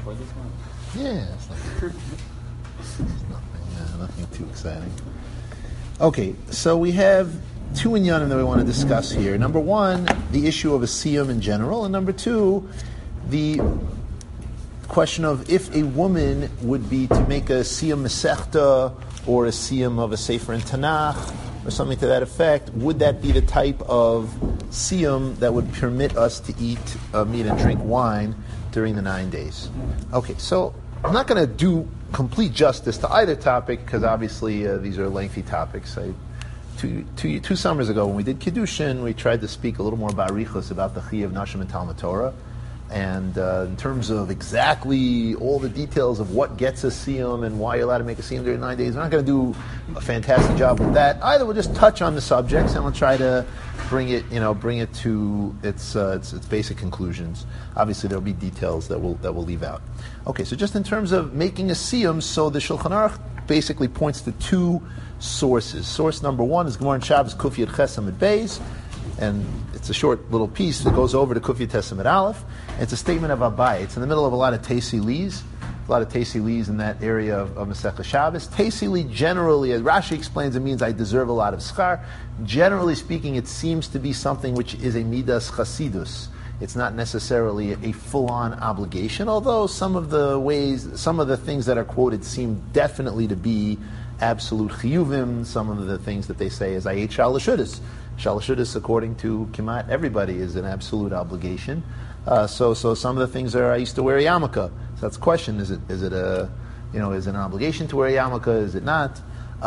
for this one? Yeah, it's nothing too exciting. Okay, so we have two inyanim that we want to discuss here. Number one, the issue of a siyum in general, and number two, the question of if a woman would be to make a siyum mesechta or a siyum of a sefer in Tanakh or something to that effect, would that be the type of siyum that would permit us to eat meat and drink wine during the 9 days? Okay, so I'm not going to do complete justice to either topic because obviously these are lengthy topics. Two summers ago when we did Kiddushin, we tried to speak a little more about Arichos, about the Chiyuv Nashim and Talmud Torah. And in terms of exactly all the details of what gets a siyum and why you're allowed to make a siyum during 9 days, we're not going to do a fantastic job with that. Either we'll just touch on the subjects and we'll try to bring it to its basic conclusions. Obviously, there'll be details that we'll leave out. Okay, so just in terms of making a siyum, so the Shulchan Aruch basically points to two sources. Source number one is Gemara in Shabbos Kuf Yud Ches Amud Beis, and it's a short little piece that goes over to Kuf Yud Tes Amud Aleph. It's a statement of Abai. It's in the middle of a lot of Teisilis, in that area of Masechah Shabbos. Teisili generally, as Rashi explains, it means I deserve a lot of schar. Generally speaking, it seems to be something which is a midas chasidus. It's not necessarily a full-on obligation, although some of the things that are quoted seem definitely to be absolute chiyuvim. Some of the things that they say is I ate shalashudis. Shalashudis, according to Kimat, everybody is an absolute obligation. So some of the things are I used to wear a yarmulke. So that's the question: is it an obligation to wear a yarmulke? Is it not?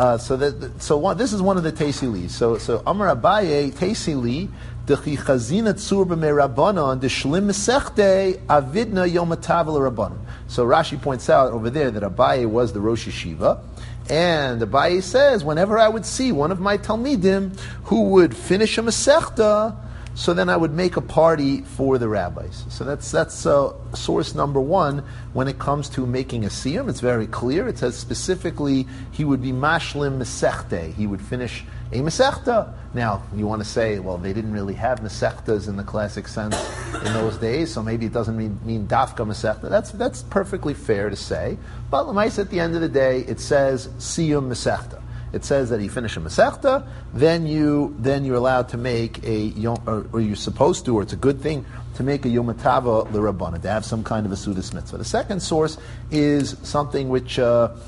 This is one of the teisilis. So Amar Abaye teisili dechi chazina tzur b'merabbanon deshlim mesechte avidna yom hatavel rabbanon. So Rashi points out over there that Abaye was the Rosh Yeshiva. And Abaye says, whenever I would see one of my Talmidim who would finish a Masechta, so then I would make a party for the rabbis. So that's source number one when it comes to making a siyum. It's very clear. It says specifically he would be mashlim Masechta. He would finish a Masechta. Now, you want to say, well, they didn't really have Masechtas in the classic sense in those days, so maybe it doesn't mean Dafka Masechta. That's perfectly fair to say. But Lamais, at the end of the day, it says Siyum Masechta. It says that you finish a Masechta, then you're allowed to make a Yom, or you're supposed to, or it's a good thing to make a Yom Hatava l'Rabbana, to have some kind of a Sudas Mitzvah. The second source is something which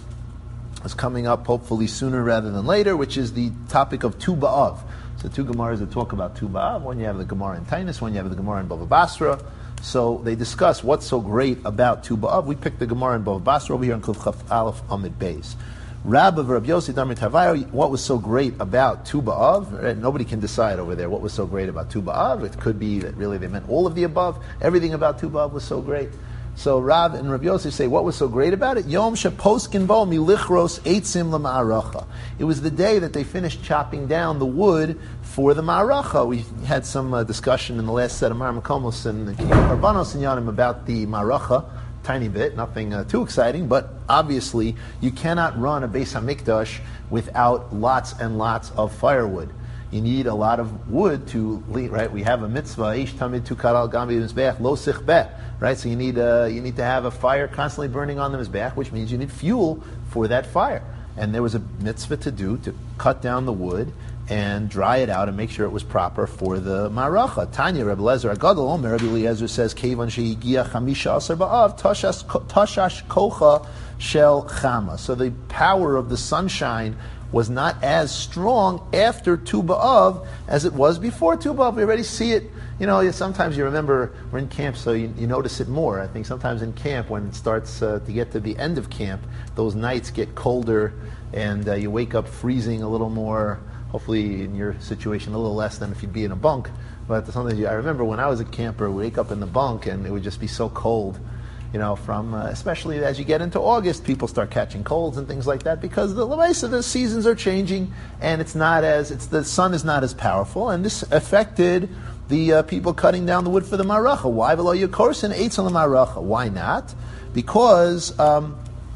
is coming up hopefully sooner rather than later, which is the topic of Tu B'Av. So two Gemaras that talk about Tu B'Av. One you have the Gemara in Tainus, one you have the Gemara in Bava Basra. So they discuss what's so great about Tu B'Av. We picked the Gemara in Bava Basra over here in Kuf Chaf Aleph Amid Beis. Rabbi Rav Yossi Damar Tavayo, what was so great about Tu B'Av? Right? Nobody can decide over there what was so great about Tu B'Av. It could be that really they meant all of the above. Everything about Tu B'Av was so great. So Rav and Rav Yossi say, what was so great about it? Yom sheposkin bo milichros eitzim l'ma'aracha. It was the day that they finished chopping down the wood for the ma'aracha. We had some discussion in the last set of Mar Makomos and the Karbanos and Yanim about the ma'aracha. Tiny bit, nothing too exciting, but obviously you cannot run a Beis HaMikdash without lots and lots of firewood. You need a lot of wood to lead, right? We have a mitzvah, ish tamid tu karal gam b'mizbeach lo sichbeh, right? So you need to have a fire constantly burning on the mizbeach, which means you need fuel for that fire. And there was a mitzvah to do to cut down the wood and dry it out and make sure it was proper for the maracha. Tanya Rebbe Lezer Agadol Omer Rebbe Eliezer says Kevan shehigia chamisha aser ba'av tashash kocha shel chama. So the power of the sunshine was not as strong after Tu B'Av as it was before Tu B'Av. We already see it. Sometimes you remember we're in camp, so you notice it more. I think sometimes in camp, when it starts to get to the end of camp, those nights get colder, and you wake up freezing a little more. Hopefully, in your situation, a little less than if you'd be in a bunk. But sometimes I remember when I was a camper, we'd wake up in the bunk, and it would just be so cold. From especially as you get into August, people start catching colds and things like that because the seasons are changing, and the sun is not as powerful, and this affected the people cutting down the wood for the maracha. Why below your course and eitz on the maracha? Why not? Because of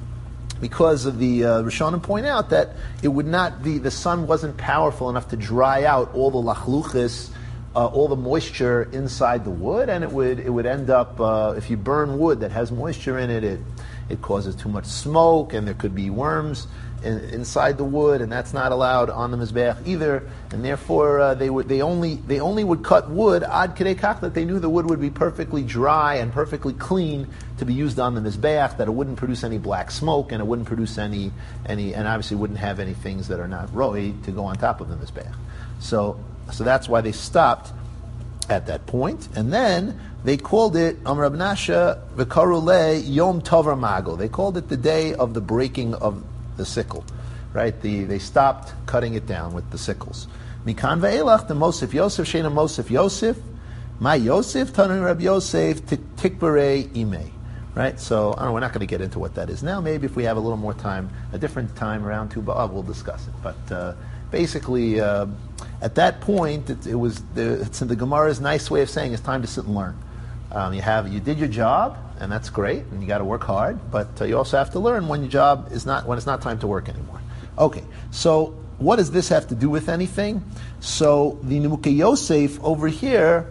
the Rishonim point out that it would not be, the sun wasn't powerful enough to dry out all the lachluchis all the moisture inside the wood, and it would end up, if you burn wood that has moisture in it, it causes too much smoke, and there could be worms inside the wood, and that's not allowed on the mizbeach either. And therefore, they only would cut wood ad kedei kach that they knew the wood would be perfectly dry and perfectly clean to be used on the mizbeach, that it wouldn't produce any black smoke, and it wouldn't produce any, and obviously wouldn't have any things that are not roi to go on top of the mizbeach. So that's why they stopped at that point, and then they called it Amar Rab Nasha v'karule Yom Tov Magel. They called it the day of the breaking of the sickle, right? They stopped cutting it down with the sickles. Mikan ve'elach the Mosif Yosef Shena Mosif Yosef, my Yosef Tanan Rab Yosef Tikbarei Imei. Right? So I don't know, we're not going to get into what that is now. Maybe if we have a little more time, a different time around two, we'll discuss it. But basically, at that point, it's in the Gemara's nice way of saying it's time to sit and learn. You did your job, and that's great, and you got to work hard. But you also have to learn when when it's not time to work anymore. Okay, so what does this have to do with anything? So the Nimukei Yosef over here.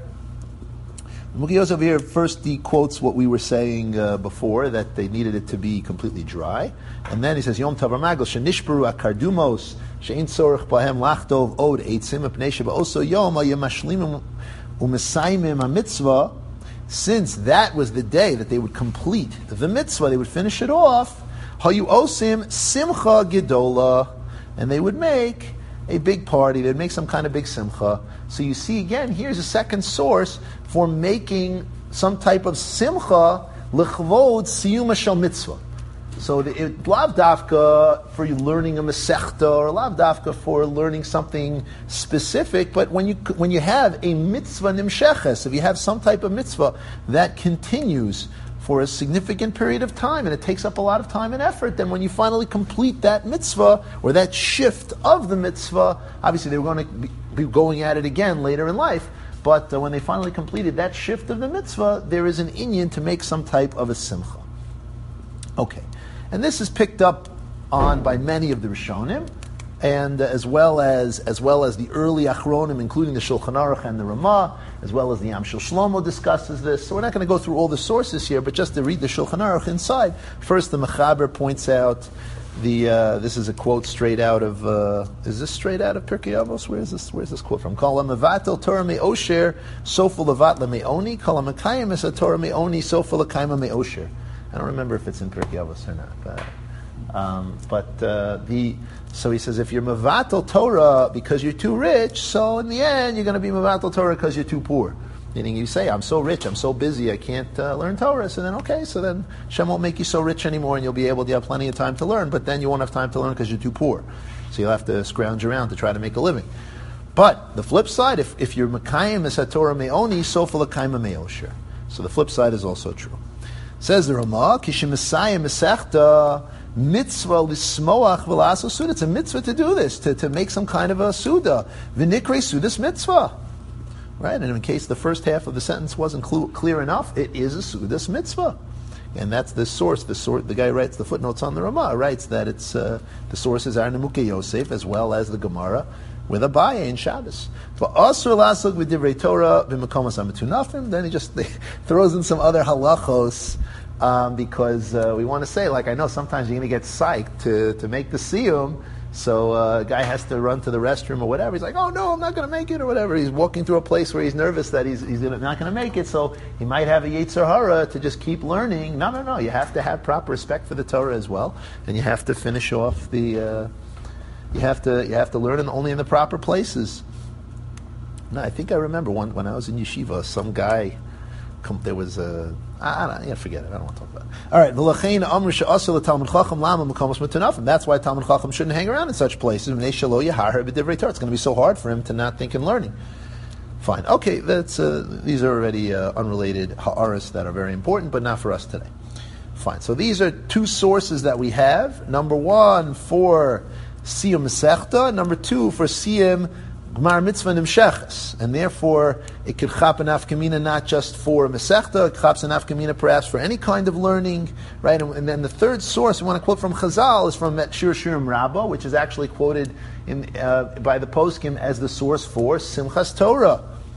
Nimukei Yosef over here first he quotes what we were saying before, that they needed it to be completely dry, and then he says Yom Tov Magel shenishbaru akardumos she'ein tzorich bahem lachtov od eitzim apnei shebeoso yom hayemashlimim u'mesaimim hamitzvah. Since that was the day that they would complete the mitzvah, they would finish it off, hayu osim simcha gedola, and they would make a big party, they'd make some kind of big simcha. So you see again, here's a second source for making some type of simcha l'chvod siyuma shel mitzvah. So lav dafka for you learning a mesechta, or lav dafka for learning something specific, but when you have a mitzvah nimsheches, if you have some type of mitzvah that continues for a significant period of time, and it takes up a lot of time and effort, then when you finally complete that mitzvah, or that shift of the mitzvah, obviously they were going to be going at it again later in life, but when they finally completed that shift of the mitzvah, there is an inyan to make some type of a simcha. Okay. And this is picked up on by many of the Rishonim, and as well as the early Achronim, including the Shulchan Aruch and the Ramah, as well as the Yam Shel Shlomo discusses this. So we're not going to go through all the sources here, but just to read the Shulchan Aruch inside. First, the Mechaber points out this is a quote straight out of is this straight out of Pirkei Avos? Where's this quote from? Kol ha'mevatel Torah me'osher sofa levat le'me'oni, kol ha'mekayim es Torah me'oni sofa le'kayim me'osher. I don't remember if it's in Pirkei Avos or not. So he says, if you're mevatel Torah because you're too rich, so in the end you're going to be mevatel Torah because you're too poor. Meaning you say, I'm so rich, I'm so busy, I can't learn Torah. So then Hashem won't make you so rich anymore, and you'll have plenty of time to learn, but then you won't have time to learn because you're too poor. So you'll have to scrounge around to try to make a living. But the flip side, if you're mekayim es Torah me'oni, sofa l'kayim me'osher. So the flip side is also true. Says the Ramah, Kishimisayim Mesechta mitzvah lismoach v'laso suda. It's a mitzvah to do this, to make some kind of a suda. V'nikre sudas mitzvah. Right? And in case the first half of the sentence wasn't clear enough, it is a sudas mitzvah. And that's the source. The guy writes the footnotes on the Ramah, writes that it's the sources are Nimukei Yosef as well as the Gemara with Abaye in Shabbos. Then he just throws in some other halachos because we want to say, like, I know sometimes you're going to get psyched to make the siyum, so a guy has to run to the restroom or whatever. He's like, oh no, I'm not going to make it or whatever. He's walking through a place where he's nervous that he's not going to make it, so he might have a yetzer hara to just keep learning. No. You have to have proper respect for the Torah as well, and you have to finish off the... You have to learn only in the proper places. No, I think I remember when I was in yeshiva, some guy, there was a... forget it. I don't want to talk about it. All right. That's why Talmud Chacham shouldn't hang around in such places. It's going to be so hard for him to not think and learning. Fine. Okay, these are already unrelated ha'aras that are very important, but not for us today. Fine. So these are two sources that we have. Number one for Siyum Mesechta, number two for Siyum Gmar Mitzvah Nimsheches, and therefore it could chap an afkamina not just for Mesechta, it chaps an afkamina perhaps for any kind of learning, right? And then the third source we want to quote from Chazal is from Shir Shirim Rabbah, which is actually quoted by the poskim as the source for Simchas Torah.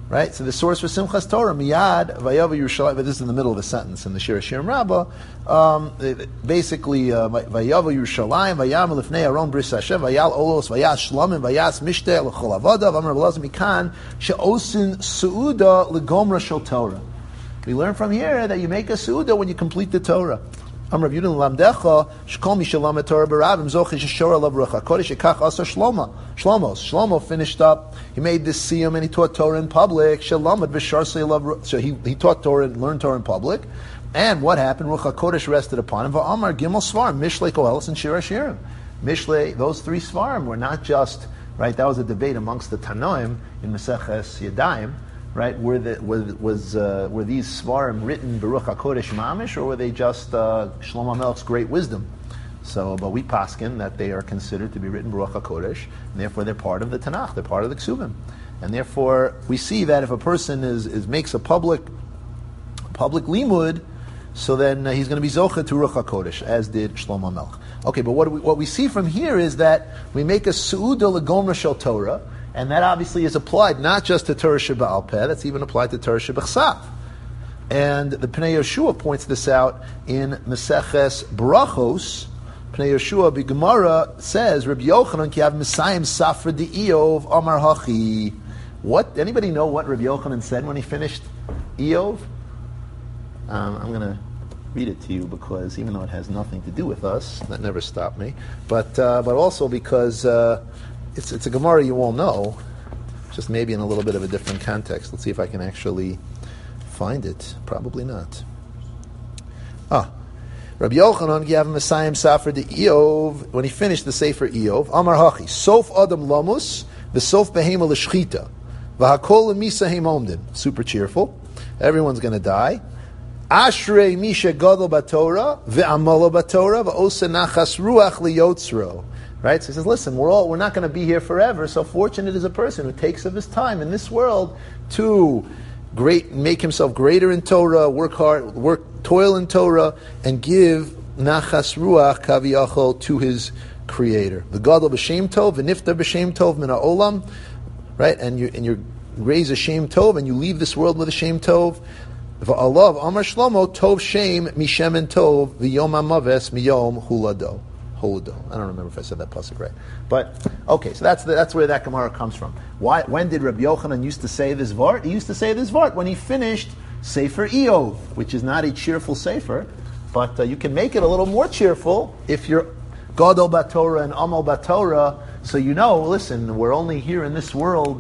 Right? So the source for Simchas Torah, Miyad, Vayava Yerushalayim, but this is in the middle of a sentence in the Shir Hashirim Rabbah, basically, Vayava Yerushalayim, Vayam Lifnei Aron Bris Hashem, Vayal Olos, Vayas Shlomim, Vayas Mishteh, L'chol Avodav, Amar Belaz Mikan, She'osin Su'uda L'gomra Shel Torah. We learn from here that you make a Su'uda when you complete the Torah. Amar Rav Yudin Lamdecha, Shkol Mishalam Torah Barabim, Zochish Shora Lav Ruach HaKodesh, Yekach Asa Shlomo finished up, he made this siyum and he taught Torah in public, Shalamad B'shar Seilav, so he taught Torah, learned Torah in public, and what happened? Ruach HaKodesh rested upon him, Va'amar Gimel Svarim, Mishlei Koheles and Shir Hashirim. Mishlei, those three Svarim were not just, right, that was a debate amongst the Tanoim in Maseches Yadayim, right? Were these svarim written Baruch HaKodesh Mamish, or were they just Shlomo Melech's great wisdom? So, but we paskin that they are considered to be written Baruch HaKodesh, and therefore they're part of the Tanakh, they're part of the Ksuvim, and therefore we see that if a person makes a public limud, so then he's going to be zocha to Ruach HaKodesh, as did Shlomo Melech. Okay, but what we see from here is that we make a su'uda l'gomra shel Torah. And that obviously is applied not just to Torah Sheba'al Peh, that's even applied to Torah Shebachsav. And the Pnei Yehoshua points this out in Meseches Brachos. Pnei Yehoshua B'Gemara says, Rabbi Yochanan ki have Messiah Safra D'Iyov Amar Hachi. What? Anybody know what Rabbi Yochanan said when he finished Iyov? I'm going to read it to you because even though it has nothing to do with us, that never stopped me, but also because it's a Gemara you all know, just maybe in a little bit of a different context. Let's see if I can actually find it. Probably not. Rabbi Yochanan gave Messiah Safra de Iyov when he finished the Sefer Iyov. Amar Hachi, Sof Adam Lamus, V'Sof Behema L'Shchita, V'Hakol Misa Heimomdin. Super cheerful. Everyone's going to die. Ashrei Misha Gadol Batorah, V'Amalo Batorah, V'Osa Nachas Ruach Liyotzro. Right? So he says, listen, we're not going to be here forever, so fortunate is a person who takes of his time in this world to make himself greater in Torah, work hard, toil in Torah, and give nachas ruach kaviyachol to his Creator. The gadol b'shem tov, v'nifta b'shem tov min ha'olam, right? And you raise a shem tov, and you leave this world with a shem tov. V'alav amar Shlomo tov shem mishem and tov v'yom ha'maves miyom hulado. I don't remember if I said that pasuk right, but okay. So that's where that Gemara comes from. When did Rabbi Yochanan used to say this vart? He used to say this vart when he finished Sefer Iyov, which is not a cheerful sefer, but you can make it a little more cheerful if you're Gadol Batorah and Amal Batorah. So listen, we're only here in this world.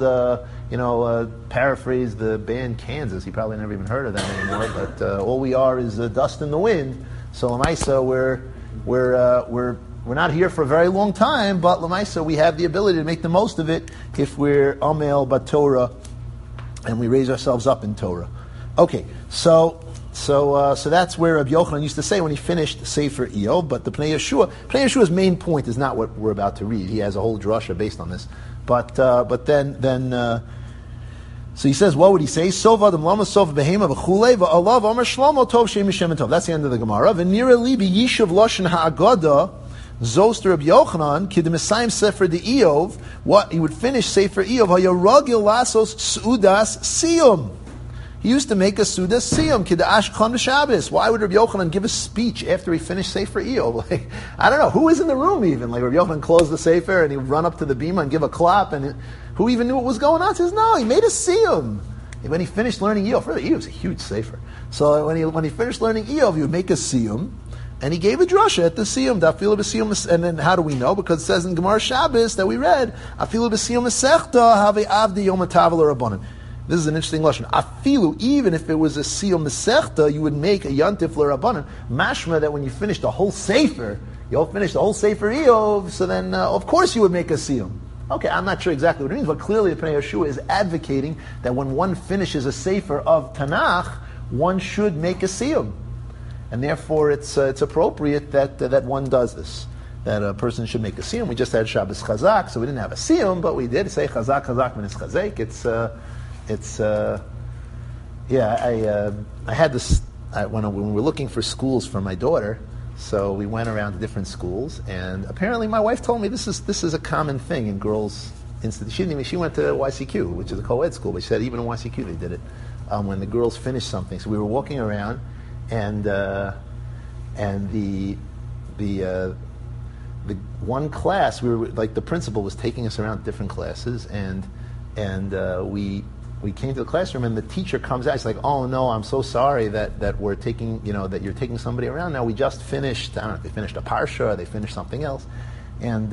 Paraphrase the band Kansas. He probably never even heard of them anymore. But all we are is dust in the wind. So Lamaisa, we're not here for a very long time, but Lamaisa, we have the ability to make the most of it if we're Amel Batorah and we raise ourselves up in Torah. Okay, so that's where Rabbi Yochanan used to say when he finished Sefer Iyov. But the Pnei Yeshua's main point is not what we're about to read. He has a whole drasha based on this. But then. So he says, what would he say? Sov adam lama sov behema v'chulei v'alav amar Shlomo tov shem mishem and tov. That's the end of the Gemara. V'nira li b'yishav loshen ha'agada zoster Rabbi Yochanan kid Messiah Sefer de Iyov. What he would finish Sefer Iyov hayaragil lasos sudas siyum. He used to make a sudas siyum kid ashkan Shabbos. Why would Rabbi Yochanan give a speech after he finished Sefer Iyov? I don't know who was in the room even. Rabbi Yochanan closed the Sefer and he would run up to the bima and give a clap and. Who even knew what was going on? He says, no, he made a siyum. When he finished learning Iyov, Iyov's a huge sefer. So when he finished learning Iyov, he would make a siyum, and he gave a drasha at the siyum, afilu b'siyum, and then how do we know? Because it says in Gemara Shabbos that we read, afilu b'siyum mesechta have avdi yom atavel rabbanim. This is an interesting lashon. Afilu, even if it was a siyum mesechta, you would make a yantif l'rabbanim. Mashma that when you finish the whole sefer, you'll finish the whole sefer Iyov, so then of course you would make a siyum. Okay, I'm not sure exactly what it means, but clearly the Pnei Yehoshua is advocating that when one finishes a sefer of Tanakh, one should make a siyum, and therefore it's appropriate that one does this. That a person should make a siyum. We just had Shabbos Chazak, so we didn't have a siyum, but we did say Chazak minis Chazek. I had this when we were looking for schools for my daughter. So we went around to different schools, and apparently my wife told me this is a common thing in girls She went to YCQ, which is a co-ed school, but she said even in YCQ they did it when the girls finished something. So we were walking around, and the one class, we were like, the principal was taking us around different classes, and we came to the classroom, and the teacher comes out. She's like, "Oh no, I'm so sorry that we're taking, that you're taking somebody around now. We just finished. I don't know if they finished a parsha or they finished something else." And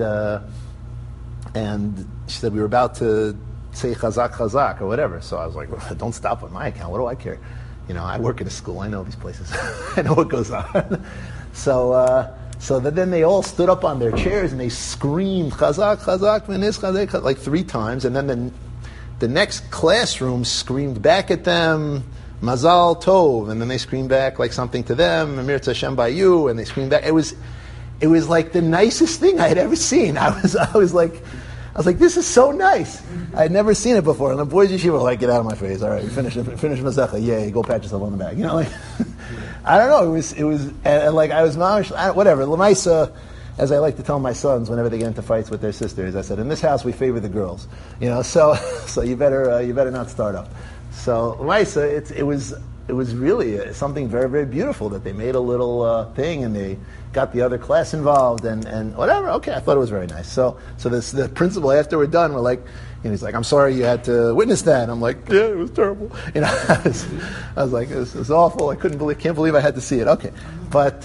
she said we were about to say chazak chazak or whatever. So I was like, well, "Don't stop on my account. What do I care? I work at a school. I know these places. I know what goes on." So then they all stood up on their chairs and they screamed chazak chazak menis chazak like 3 times, and then the next classroom screamed back at them, Mazal Tov, and then they screamed back like something to them, Amir Hashem by you, and they screamed back. It was like the nicest thing I had ever seen. I was like, this is so nice. I had never seen it before. And the boys yeshiva were like, get out of my face. All right, finish Masecha. Yay, go pat yourself on the back. I don't know. It was, and like I was whatever. Lamaisa, as I like to tell my sons whenever they get into fights with their sisters, I said, in this house we favor the girls, so you better not start up. So Lamaisa, it was really something very, very beautiful that they made a little thing, and they got the other class involved and whatever. Okay, I thought it was very nice. So the principal, after we're done, we're like, he's like, "I'm sorry you had to witness that." And I'm like, "Yeah, it was terrible." I was like, "It was awful. Can't believe I had to see it." Okay, but.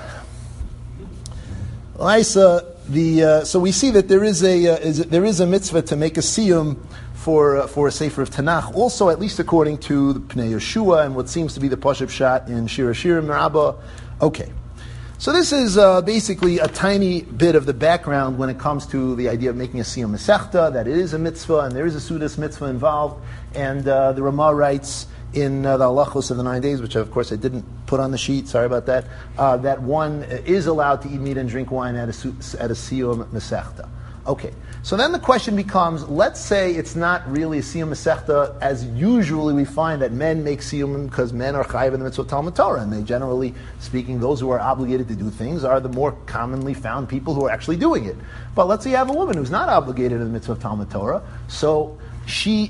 So we see that there is a mitzvah to make a siyum for a sefer of Tanakh. Also, at least according to the Pnei Yeshua and what seems to be the Pashup Shat in Shir Hashirim Rabbah. Okay, so this is basically a tiny bit of the background when it comes to the idea of making a siyum mesechta. That it is a mitzvah and there is a sudas mitzvah involved. And the Ramah writes in the halachos of the 9 days, which of course I didn't put on the sheet, sorry about that, that one is allowed to eat meat and drink wine at a siyum mesechta. Okay, so then the question becomes, let's say it's not really a siyum mesechta as usually we find that men make siyum because men are chayiv in the mitzvah of Talmud Torah, and they generally speaking, those who are obligated to do things are the more commonly found people who are actually doing it. But let's say you have a woman who's not obligated in the mitzvah of Talmud Torah, so she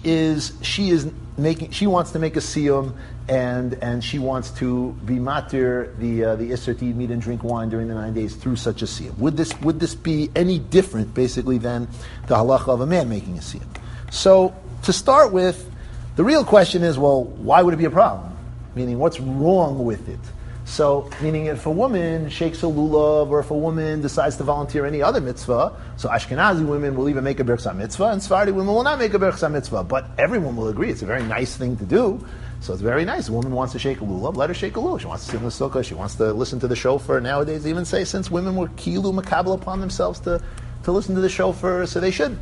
wants to make a siyum, and she wants to be matir the isser to eat meat and drink wine during the 9 days through such a siyum. Would this be any different, basically, than the halacha of a man making a siyum? So to start with, the real question is, well, why would it be a problem? Meaning, what's wrong with it? So, meaning if a woman shakes a lulav, or if a woman decides to volunteer any other mitzvah, so Ashkenazi women will even make a berchsa mitzvah, and Sephardi women will not make a berchsa mitzvah. But everyone will agree it's a very nice thing to do. So it's very nice. A woman wants to shake a lulav, let her shake a lulav. She wants to sit in the sukkah, she wants to listen to the shofar. Nowadays, they even say, since women were kilu makabel upon themselves to listen to the shofar, so they should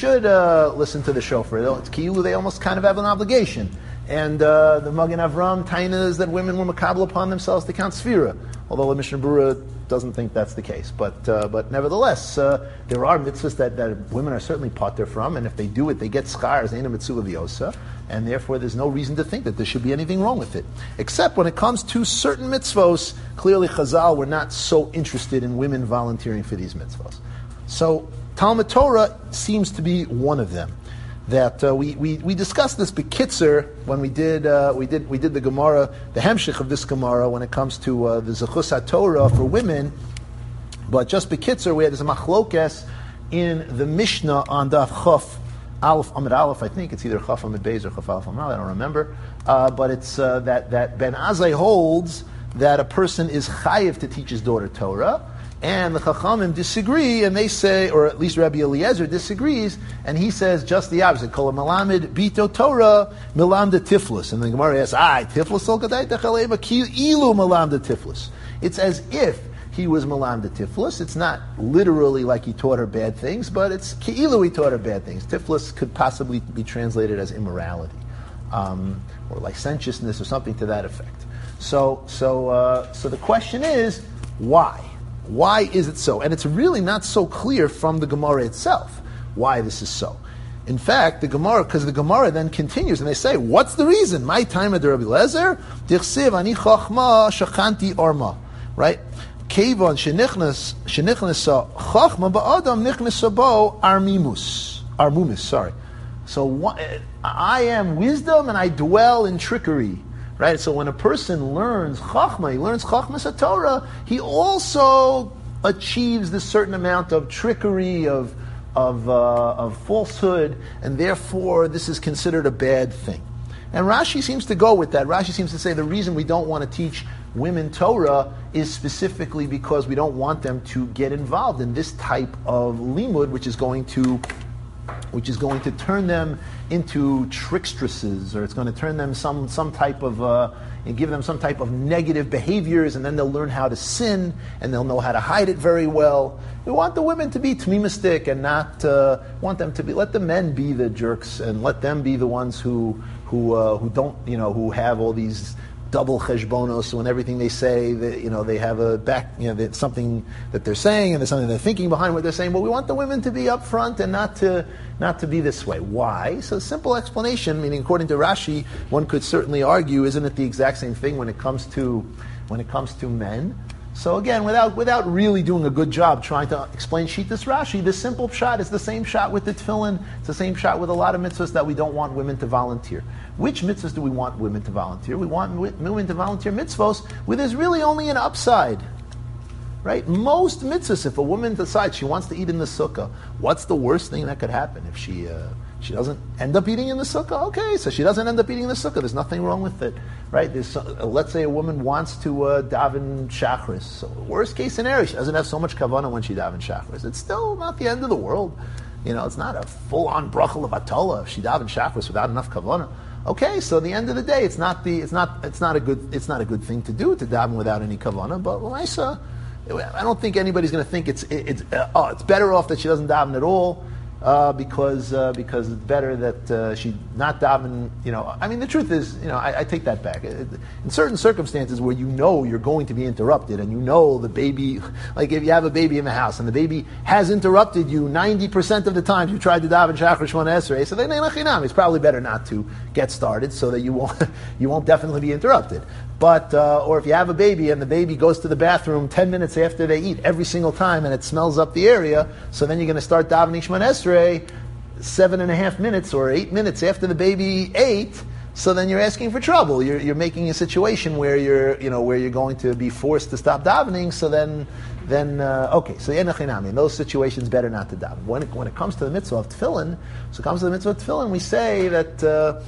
listen to the shofar. It's kilu, they almost kind of have an obligation. And the Magen Avram tainas that women were makabel upon themselves to count sfira, although the Mishnah Berurah doesn't think that's the case. But nevertheless, there are mitzvahs that women are certainly pater from, and if they do it, they get schar as eina mitzvah v'yosa, and therefore there's no reason to think that there should be anything wrong with it. Except when it comes to certain mitzvos, clearly Chazal were not so interested in women volunteering for these mitzvos. So Talmud Torah seems to be one of them. That we discussed this bekitzer when we did the Gemara, the hemshich of this Gemara when it comes to the Zechus HaTorah for women. But just bekitzer, we had this machlokes in the Mishnah on Daf Chaf Aleph Amid Aleph. I think it's either Chaf Amid Beis or Chaf Aleph Amid Aleph. I don't remember. But it's that Ben Azai holds that a person is chayiv to teach his daughter Torah. And the Chachamim disagree, and they say, or at least Rabbi Eliezer disagrees, and he says just the opposite. Kol Malamid Bito Torah Milamda Tiflis. And the Gemara asks, Tiflis Sol Kadai Techaleva Ki Ilu Milamda Tiflis. It's as if he was Milamda Tiflis. It's not literally like he taught her bad things, but it's Ki Ilu he taught her bad things. Tiflis could possibly be translated as immorality, or licentiousness, or something to that effect. So the question is, why? Why is it so? And it's really not so clear from the Gemara itself why this is so. In fact, because the Gemara then continues, and they say, what's the reason? My time at Rabbi Lezer, Dichsiv ani chachma shachanti orma, right? Kevon shenichnas chachma ba'adam nichnas bo armimus. Armumis, sorry. So I am wisdom and I dwell in trickery. Right? So when a person learns Chachma, he learns Chachmas Torah, he also achieves this certain amount of trickery, of falsehood, and therefore this is considered a bad thing. And Rashi seems to go with that. Rashi seems to say the reason we don't want to teach women Torah is specifically because we don't want them to get involved in this type of limud, which is going to turn them into trickstresses, or it's going to turn them some type of and give them some type of negative behaviors, and then they'll learn how to sin, and they'll know how to hide it very well. We want the women to be tmimistic and not want them to be. Let the men be the jerks, and let them be the ones who don't, who have all these double cheshbonos when everything they say, they have a back, something that they're saying and there's something they're thinking behind what they're saying. But we want the women to be upfront and not to be this way. Why? So simple explanation. Meaning, according to Rashi, one could certainly argue, isn't it the exact same thing when it comes to men? So again, without really doing a good job trying to explain Shittas Rashi, the simple pshat is the same pshat with the tefillin. It's the same pshat with a lot of mitzvahs that we don't want women to volunteer. Which mitzvahs do we want women to volunteer? We want women to volunteer mitzvahs where there's really only an upside. Right? Most mitzvahs, if a woman decides she wants to eat in the sukkah, what's the worst thing that could happen? If she doesn't end up eating in the sukkah, okay, so she doesn't end up eating in the sukkah. There's nothing wrong with it, right? Let's say a woman wants to daven shachris. So worst case scenario, she doesn't have so much kavanah when she daven shachris. It's still not the end of the world. It's not a full-on bracha levatala if she daven shachris without enough kavanah. Okay, so at the end of the day, it's not a good thing to do, to daven without any kavanah. But I don't think anybody's going to think it's better off that she doesn't daven at all. Because it's better that she not daven. The truth is, I take that back. In certain circumstances where you're going to be interrupted, and the baby, like if you have a baby in the house and the baby has interrupted you 90% of the times you tried to daven Shachar Shmona Esrei, so then it's probably better not to get started so that you won't definitely be interrupted. But or if you have a baby and the baby goes to the bathroom 10 minutes after they eat every single time and it smells up the area, so then you're going to start davening Shemon Esrei 7.5 minutes or 8 minutes after the baby ate. So then you're asking for trouble. You're making a situation where you're going to be forced to stop davening. So then okay. So in those situations, better not to daven. When it comes to the mitzvah of tefillin, we say that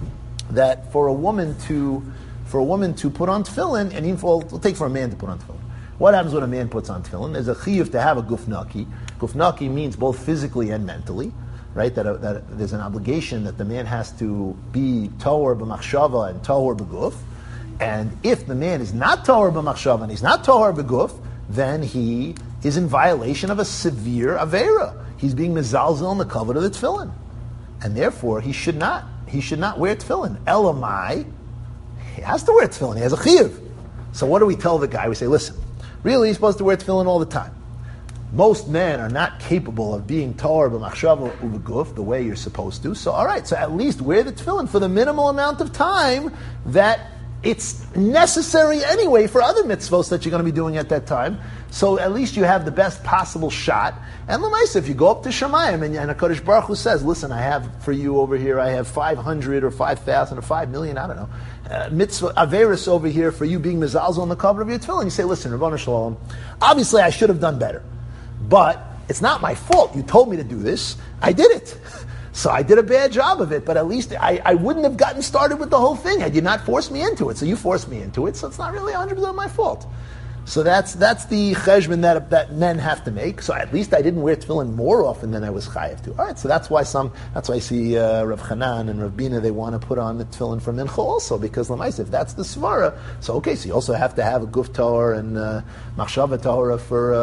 for a woman to put on tefillin, and even we'll take for a man to put on tefillin. What happens when a man puts on tefillin? There's a chiyuv to have a gufnaki. Gufnaki means both physically and mentally, right? That there's an obligation that the man has to be tahor b'machshava and tahor b'guf. And if the man is not tahor b'machshava and he's not tahor b'guf, then he is in violation of a severe avera. He's being mezalzel on the cover of the tefillin, and therefore he should not wear tefillin. Elamai. He has to wear tefillin. He has a chiyuv. So what do we tell the guy? We say, listen, really, he's supposed to wear tefillin all the time. Most men are not capable of being tahor b'machshava u'b'guf the way you're supposed to. So all right, so at least wear the tefillin for the minimal amount of time that it's necessary anyway for other mitzvos that you're going to be doing at that time. So at least you have the best possible shot. And l'maisa, if you go up to Shemayim and HaKadosh Baruch Hu says, listen, I have for you over here, I have 500 or 5,000 or 5 million, I don't know, mitzvah, averis over here for you being mezalzel on the cover of your tefillin. You say, listen, Rabbanu Shalom, obviously I should have done better. But it's not my fault. You told me to do this. I did it. So I did a bad job of it, but at least I wouldn't have gotten started with the whole thing had you not forced me into it. So you forced me into it, so it's not really 100% my fault. So that's the cheshbon that men have to make. So at least I didn't wear tefillin more often than I was chayav to. All right, so that's why I see Rav Chanan and Rav Bina, they want to put on the tefillin for mincha also, because l'maisa, if that's the svara, so okay, so you also have to have a guf tahor and machshava tahora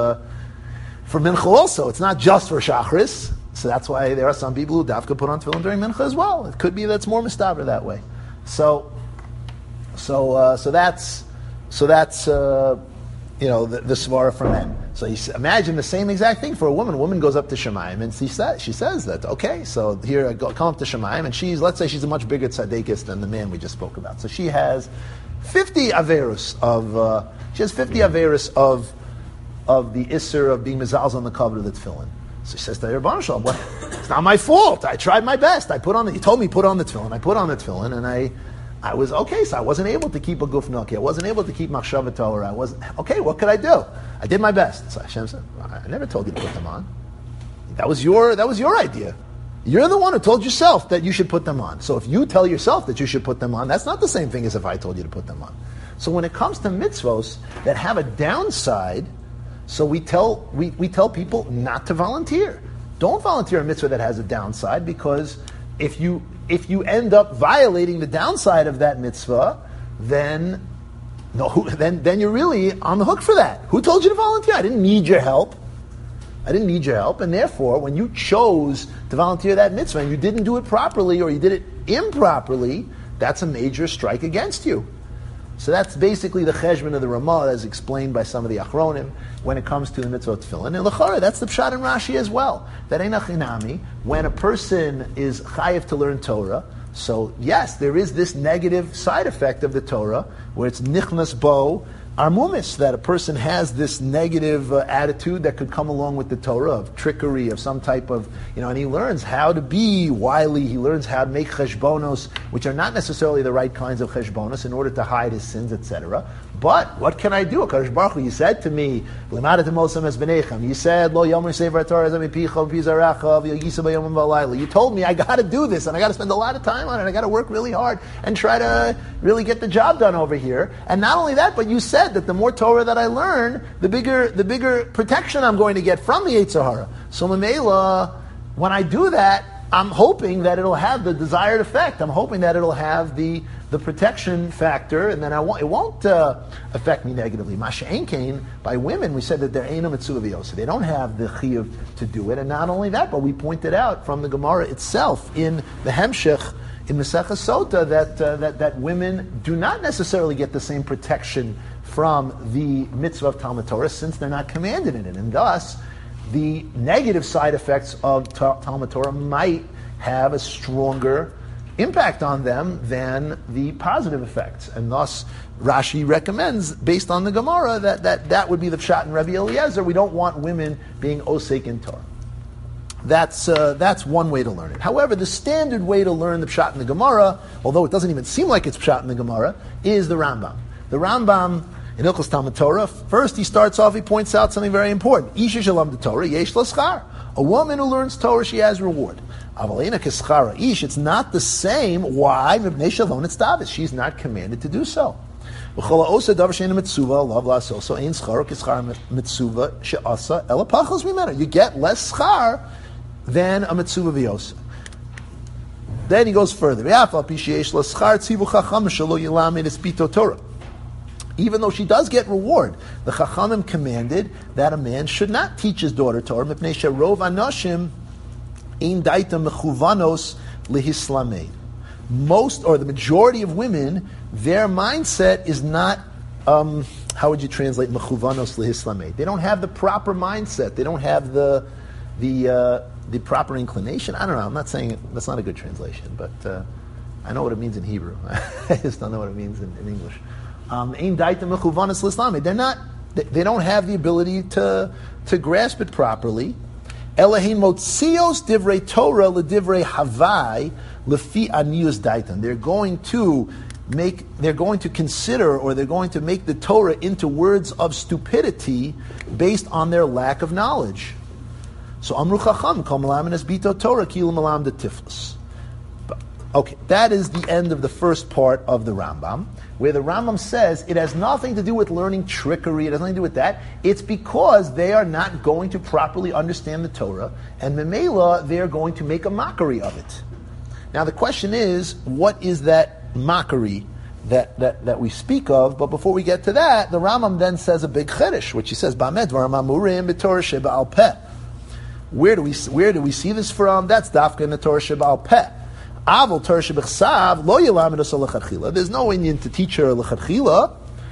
for mincha also. It's not just for shachris. So that's why there are some people who dafka put on tefillin during mincha as well. It could be that's more mistaber that way. So that's the svara for men. So you imagine the same exact thing for a woman. A woman goes up to Shemayim and she says that, okay, so here I come up to Shemayim, and let's say she's a much bigger tzaddikus than the man we just spoke about. So she has 50 averus of the isser of being mezalzel on the cover of the tefillin. So he says to the Rebbeinu Shalom, "What? It's not my fault. I tried my best. He told me put on the tefillin. I put on the tefillin, and I was okay. So I wasn't able to keep a guf noki. I wasn't able to keep machshava Torah. I wasn't okay. What could I do? I did my best." So Hashem said, "I never told you to put them on. That was your idea. You're the one who told yourself that you should put them on. So if you tell yourself that you should put them on, that's not the same thing as if I told you to put them on." So when it comes to mitzvos that have a downside, so we tell people not to volunteer. Don't volunteer a mitzvah that has a downside, because if you end up violating the downside of that mitzvah, then you're really on the hook for that. Who told you to volunteer? I didn't need your help. And therefore, when you chose to volunteer that mitzvah and you didn't do it properly, or you did it improperly, that's a major strike against you. So that's basically the cheshbon of the Ramah, as explained by some of the Achronim, when it comes to the mitzvah of tefillin. And l'chara, that's the pshat in Rashi as well. That ain't a chinami. When a person is chayiv to learn Torah, so yes, there is this negative side effect of the Torah, where it's nichnas bo armumis, that a person has this negative attitude that could come along with the Torah, of trickery, of some type of, and he learns how to be wily, he learns how to make cheshbonos, which are not necessarily the right kinds of cheshbonos, in order to hide his sins, etc. But what can I do? HaKadosh Baruch Hu, you said to me, you said, Lo yomer sefer Torah zemipicha v'pizarecha v'yagisa b'yomim v'alayla. You told me I got to do this, and I got to spend a lot of time on it. I got to work really hard and try to really get the job done over here. And not only that, but you said that the more Torah that I learn, the bigger protection I'm going to get from the Yetzer Hara. So Mamela, when I do that, I'm hoping that it'll have the desired effect. I'm hoping that it'll have the protection factor, and then it won't affect me negatively. Masha'en Kain, by women, we said that they're Eina Mitzvah V'yosa. They don't have the chiyuv to do it, and not only that, but we pointed out from the Gemara itself in the Hemshech in Masechah Sota that women do not necessarily get the same protection from the mitzvah of Talmud Torah, since they're not commanded in it, and thus the negative side effects of Talmud Torah might have a stronger impact on them than the positive effects. And thus, Rashi recommends, based on the Gemara, that would be the pshat in Rabbi Eliezer. We don't want women being osek in Torah. That's one way to learn it. However, the standard way to learn the pshat in the Gemara, although it doesn't even seem like it's pshat in the Gemara, is the Rambam. The Rambam, in Hilchos Talmud Torah, first he starts off, he points out something very important. Isha shalam the Torah, yesh la schar. A woman who learns Torah, she has reward. Avalena keschara ish, it's not the same. Why? Mibnei shalom it's davis. She's not commanded to do so. V'chola osa davar she'ena mitzvah, lav la'aso, so ein schar keschar mitzvah she'asa ela pachos mimena. You get less schar than a mitzvah v'yosa. Then he goes further. V'afal pi she'esh la schar tzivu chacham shelo yilamed es bito Torah. Even though she does get reward, the Chachamim commanded that a man should not teach his daughter Torah. Mipnei sherov anoshim ein daita mechuvanos lehislamein. Most, or the majority of women, their mindset is not, how would you translate mechuvanos lehislamein? They don't have the proper mindset. They don't have the proper inclination. I don't know. I'm not saying that's not a good translation, but I know what it means in Hebrew. I just don't know what it means in English. They don't have the ability to grasp it properly. Elohim motzios divrei Torah ledivrei havai lefi anius daitan. They're going to consider, or they're going to make the Torah into words of stupidity based on their lack of knowledge. So Amru Chacham kol malamin es bito Torah kilu malam de tiflis. Okay, that is the end of the first part of the Rambam, where the Rambam says it has nothing to do with learning trickery, it has nothing to do with that. It's because they are not going to properly understand the Torah, and Memela, they are going to make a mockery of it. Now the question is, what is that mockery that we speak of? But before we get to that, the Rambam then says a big chedesh, which he says, Ba'amed dvarim amurim b'Torah sheba'al peh. Where do we see this from? That's dafka in the Torah sheba'al peh. Avol Torah shebechsav lo yilamed us lechatchila. There's no Indian to teach her lechatchila.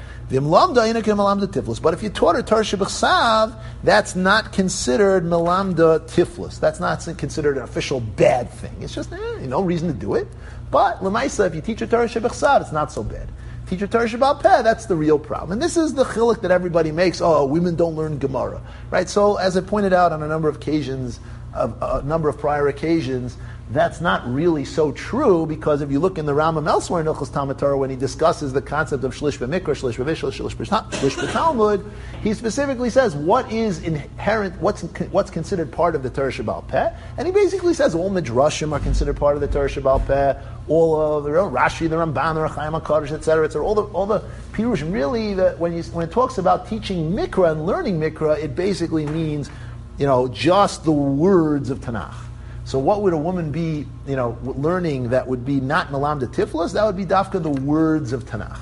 But if you taught her Torah shebechsav, that's not considered melamda tiflis. That's not considered an official bad thing. It's just no reason to do it. But lemaisa, if you teach her Torah shebechsav, it's not so bad. teach her Torah Sheba'al Peh, that's the real problem. And this is the chiluk that everybody makes. Oh, women don't learn Gemara, right? So, as I pointed out on a number of occasions, prior occasions, that's not really so true, because if you look in the Rambam elsewhere in Hilchos Talmud Torah, when he discusses the concept of Shlish B'Mikra, Shlish B'Vishal, Shlish B'Talmud, he specifically says what is inherent, what's considered part of the Torah Sheba'al Peh, and he basically says all Midrashim are considered part of the Torah Sheba'al Peh, all of the Rashi, the Ramban, the Rechaim HaKadosh, etc., etc. All the Pirushim. Really, when it talks about teaching Mikra and learning Mikra, it basically means, just the words of Tanakh. So what would a woman be, learning that would be not Nalam de Tiflis? That would be Dafka, the words of Tanakh.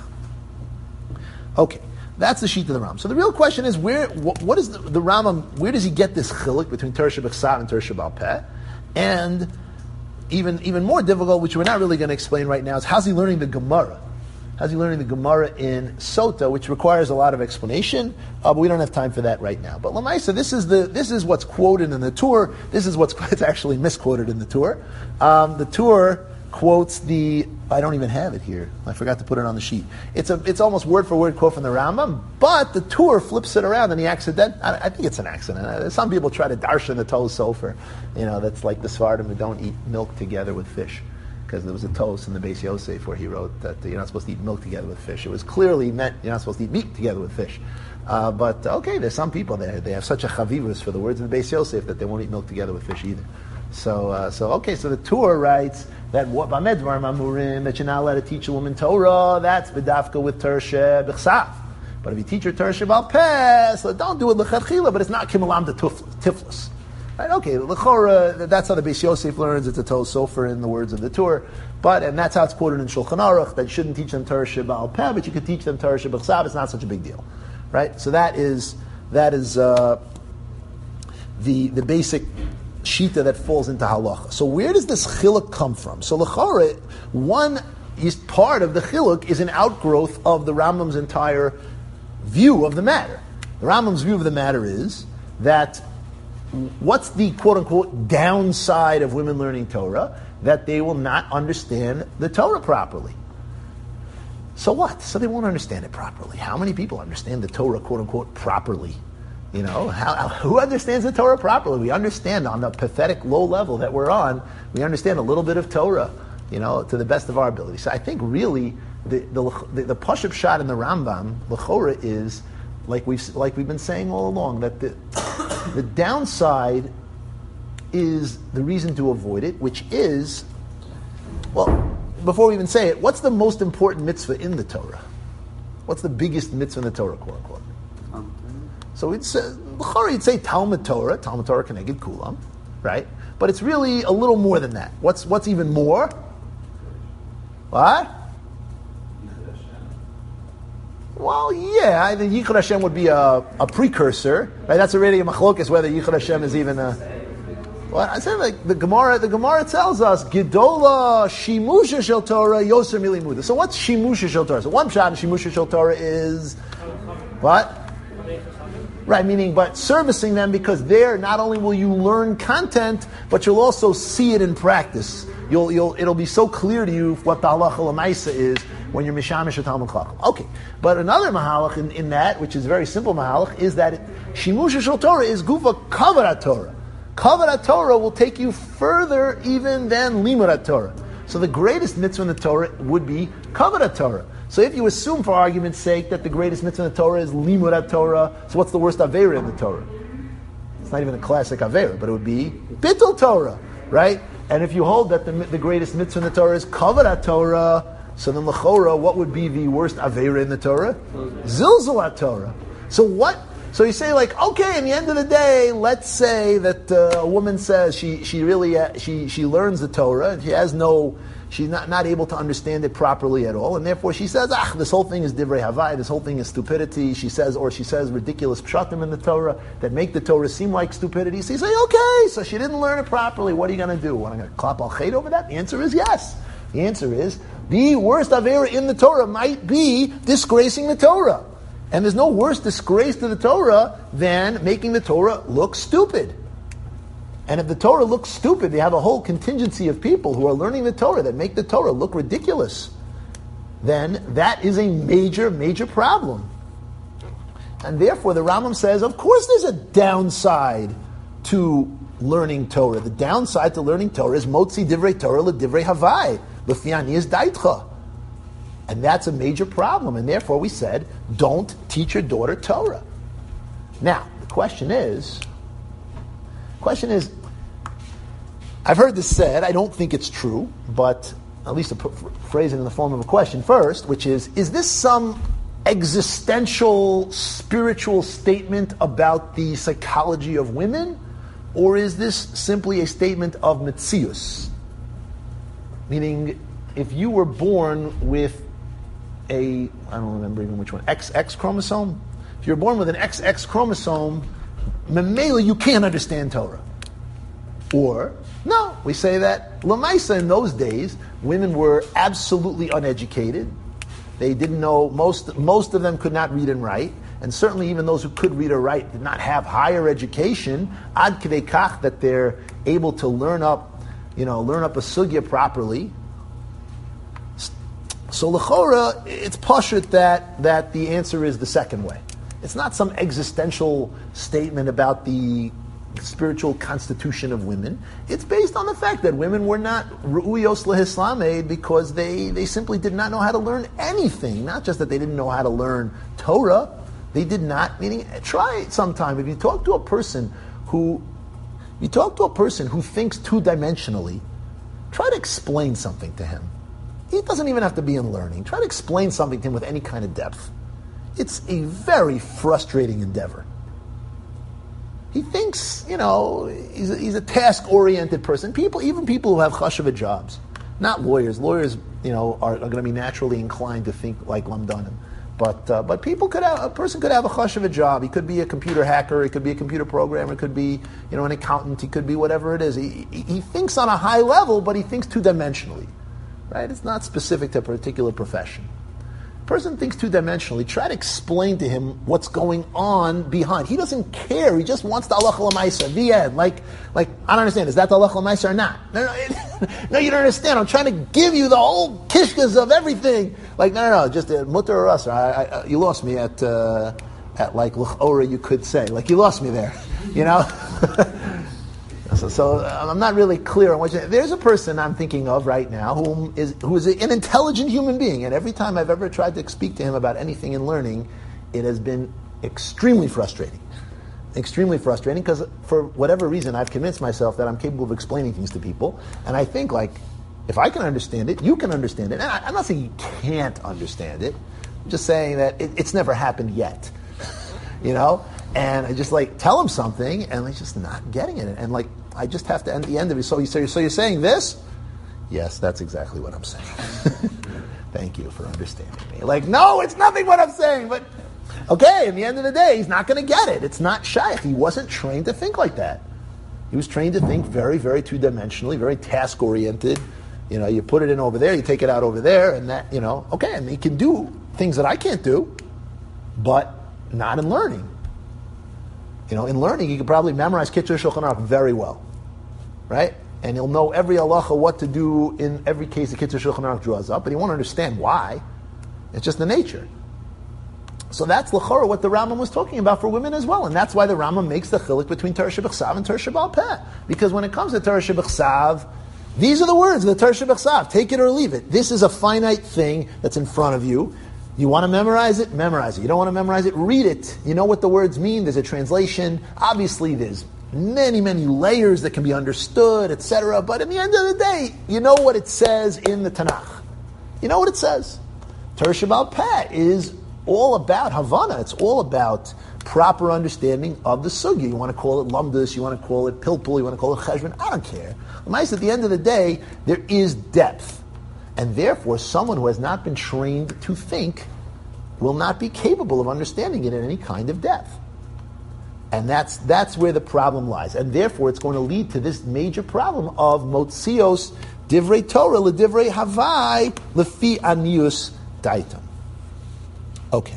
Okay, that's the sheet of the Rambam. So the real question is, what is the Rambam, where does he get this chiluk between Torah Sheba'al and Torah Sheba'al Peh? And even more difficult, which we're not really going to explain right now, is how's he learning the Gemara? How's he learning the Gemara in Sota, which requires a lot of explanation, but we don't have time for that right now. But Lamaisa, this is what's quoted in the Tur. It's actually misquoted in the Tur. The Tur quotes I don't even have it here. I forgot to put it on the sheet. It's almost word for word quote from the Rambam, but the Tur flips it around, and I think it's an accident. Some people try to darshan the Toh Sofer. That's like the Svardim who don't eat milk together with fish. Because there was a toast in the Beis Yosef where he wrote that you're not supposed to eat milk together with fish. It was clearly meant you're not supposed to eat meat together with fish. But okay, there's some people there. They have such a chavivus for the words in the Beis Yosef that they won't eat milk together with fish either. So the Tur writes that Bamedvar Mamurim, that you're not allowed to teach a woman Torah. That's b'dafka with Torah Sheb'chsav. But if you teach her Torah Sheba'al Peh, so don't do it l'chadchila. But it's not kimalam de tiflis. Right, okay, l'chora, that's how the Beis Yosef learns. It's a Toh Sofer in the words of the Tur, and that's how it's quoted in Shulchan Aruch, that you shouldn't teach them Torah Sheba'al Peh, but you could teach them Torah Sheb'chsav. It's not such a big deal, right? So that is the basic shita that falls into halacha. So where does this chiluk come from? So l'chora, one is part of the chiluk is an outgrowth of the Rambam's entire view of the matter. The Rambam's view of the matter is that what's the quote-unquote downside of women learning Torah? That they will not understand the Torah properly. So what? So they won't understand it properly. How many people understand the Torah quote-unquote properly? Who understands the Torah properly? We understand on the pathetic low level that we're on, we understand a little bit of Torah, to the best of our ability. So I think really the Pashup shot in the Rambam, l'chora, is like we've been saying all along, that the downside is the reason to avoid it, which is, before we even say it, what's the most important mitzvah in the Torah? What's the biggest mitzvah in the Torah, quote unquote? So you'd say Talmud Torah Keneged Kulam, right? But it's really a little more than that. What's even more? What? Well, yeah, I think Yichud Hashem would be a precursor, right? That's already a machlokas whether Yichud Hashem is even a. Well, I said like the Gemara tells us Gedola Shimusha Shel Torah Yoser Milimuda. So what's Shimusha Shel Torah? So one pshat in Shimusha Shel Torah is what? Right, meaning, but servicing them, because there not only will you learn content, but you'll also see it in practice. It'll be so clear to you what the halacha l'maisa is when you're mishamish at Talmud Chacham. Okay, but another mahalach in that, which is a very simple mahalach, is that shimush shel Torah is gufa kavod Torah. Kavod Torah will take you further even than limud Torah. So the greatest mitzvah in the Torah would be kavod Torah. So if you assume, for argument's sake, that the greatest mitzvah in the Torah is limud Torah, so what's the worst avera in the Torah? It's not even a classic avera, but it would be bittul Torah, right? And if you hold that the greatest mitzvah in the Torah is kavod Torah, so then l'chora, what would be the worst avera in the Torah? Zilzul Torah. So what? So you say, like, okay, in the end of the day, let's say that a woman says she learns the Torah and she's not able to understand it properly at all, and therefore she says, this whole thing is divrei havai, this whole thing is stupidity. She says ridiculous pshatim in the Torah that make the Torah seem like stupidity. So you say, okay, so she didn't learn it properly. What are you going to do? Want to clap al chet over that? The answer is yes. The answer is the worst avera in the Torah might be disgracing the Torah. And there's no worse disgrace to the Torah than making the Torah look stupid. And if the Torah looks stupid, they have a whole contingency of people who are learning the Torah that make the Torah look ridiculous. then that is a major, major problem. And therefore, the Rambam says, of course there's a downside to learning Torah. The downside to learning Torah is motzi divrei Torah ledivrei havai, l'fi ani is daitcha. And that's a major problem. And therefore we said, don't teach your daughter Torah. Now, the question is, I've heard this said, I don't think it's true, but at least to phrase it in the form of a question first, which is this some existential, spiritual statement about the psychology of women, or is this simply a statement of metzius? Meaning, if you were born with I don't remember even which one, XX chromosome? If you're born with an XX chromosome, memela, you can't understand Torah. Or, no, we say that, Lamaisa in those days, women were absolutely uneducated. They didn't know, most of them could not read and write, and certainly even those who could read or write did not have higher education, ad kidei kach, that they're able to learn up a sugya properly. So l'chora, it's pashut that the answer is the second way. It's not some existential statement about the spiritual constitution of women. It's based on the fact that women were not ru'uyos lehislamed because they simply did not know how to learn anything. Not just that they didn't know how to learn Torah, they did not. Meaning, try it sometime. If you talk to a person who thinks two-dimensionally, try to explain something to him. It doesn't even have to be in learning. Try to explain something to him with any kind of depth. It's a very frustrating endeavor. He thinks, he's a task-oriented person. Even people who have chashuva jobs, not lawyers. Lawyers, are going to be naturally inclined to think like lamdanim. But a person could have a chashuva job. He could be a computer hacker. He could be a computer programmer. He could be, an accountant. He could be whatever it is. He thinks on a high level, but he thinks two-dimensionally. Right? It's not specific to a particular profession. Person thinks two-dimensionally. Try to explain to him what's going on behind. He doesn't care. He just wants the halacha l'maisa. The end. Like I don't understand. Is that the halacha l'maisa or not? No, you don't understand. I'm trying to give you the whole kishkas of everything. No. Just mutter or usr. You lost me at like l'chora. You could say you lost me there. So I'm not really clear on what you're saying. There's a person I'm thinking of right now who is an intelligent human being, and every time I've ever tried to speak to him about anything in learning, it has been extremely frustrating. Extremely frustrating because for whatever reason I've convinced myself that I'm capable of explaining things to people, and I think if I can understand it, you can understand it. And I'm not saying you can't understand it. I'm just saying that it's never happened yet. And I just tell him something, and he's just not getting it. And I just have to end the end of it. So you're saying this? Yes, that's exactly what I'm saying. Thank you for understanding me. No, it's nothing what I'm saying. But okay, in the end of the day, he's not going to get it. It's not shaykh. He wasn't trained to think like that. He was trained to think very, very two-dimensionally, very task-oriented. You put it in over there, you take it out over there, and that, okay, and he can do things that I can't do, but not in learning. In learning, you can probably memorize Kitzur Shulchan Aruch very well, right? And he'll know every halacha what to do in every case the Kitzur Shulchan Aruch draws up, but he won't understand why. It's just the nature. So that's l'chora what the Rambam was talking about for women as well, and that's why the Rambam makes the chiluk between Torah Shebechsav and Torah Shebal Peh. Because when it comes to Torah Shebechsav, these are the words of the Torah Shebechsav. Take it or leave it. This is a finite thing that's in front of you. You want to memorize it? Memorize it. You don't want to memorize it? Read it. You know what the words mean. There's a translation. Obviously, there's many, many layers that can be understood, etc. But at the end of the day, you know what it says in the Tanakh. You know what it says. Torah Shebal Peh is all about Havana. It's all about proper understanding of the sugya. You want to call it lamdus, you want to call it pilpul, you want to call it cheshbon. I don't care. At the end of the day, there is depth. And therefore, someone who has not been trained to think will not be capable of understanding it in any kind of depth. And that's where the problem lies. And therefore, it's going to lead to this major problem of motzios divrei Torah ledivrei havai lefi anius daitam. Okay.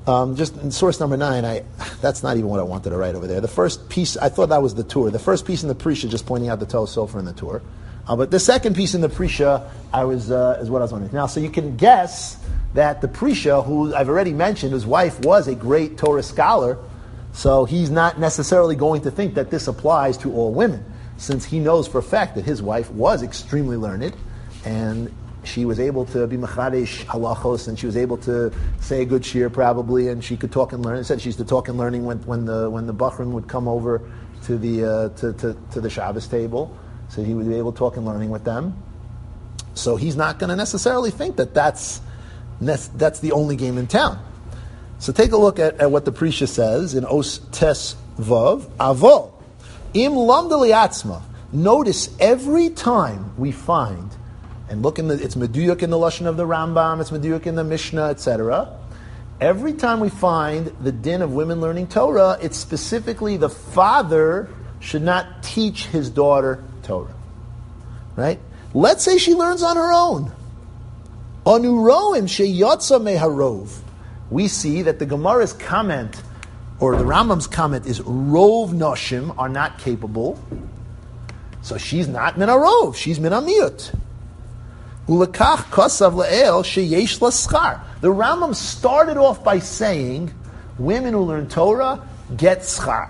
Just in source number 9, that's not even what I wanted to write over there. The first piece, I thought that was the Tur. The first piece in the Prisha, just pointing out the Toa Sofer in the Tur. But the second piece in the Prisha, is what I was wondering. Now, so you can guess that the Prisha, who I've already mentioned, his wife was a great Torah scholar, so he's not necessarily going to think that this applies to all women, since he knows for a fact that his wife was extremely learned, and she was able to be mechadesh halachos, and she was able to say a good shir probably, and she could talk and learn. It said she used to talk and learning when the Bachrim would come over to the Shabbos table, so he would be able to talk and learning with them. So he's not going to necessarily think that that's the only game in town. So take a look at what the Prisha says in Os Tes Vav Avo Im Lamda Liatzma. Notice every time we find, and look it's meduyuk in the lashon of the Rambam, it's meduyuk in the Mishnah, etc. Every time we find the din of women learning Torah, it's specifically the father should not teach his daughter Torah. Right? Let's say she learns on her own. Anuroim sheyatsa meharov. We see that the Gemara's comment, or the Rambam's comment, is rov noshim are not capable. So she's not min harov, she's min hamiyut. Ulekach kosav le'el sheyesh laschar. The Rambam started off by saying, women who learn Torah get schar.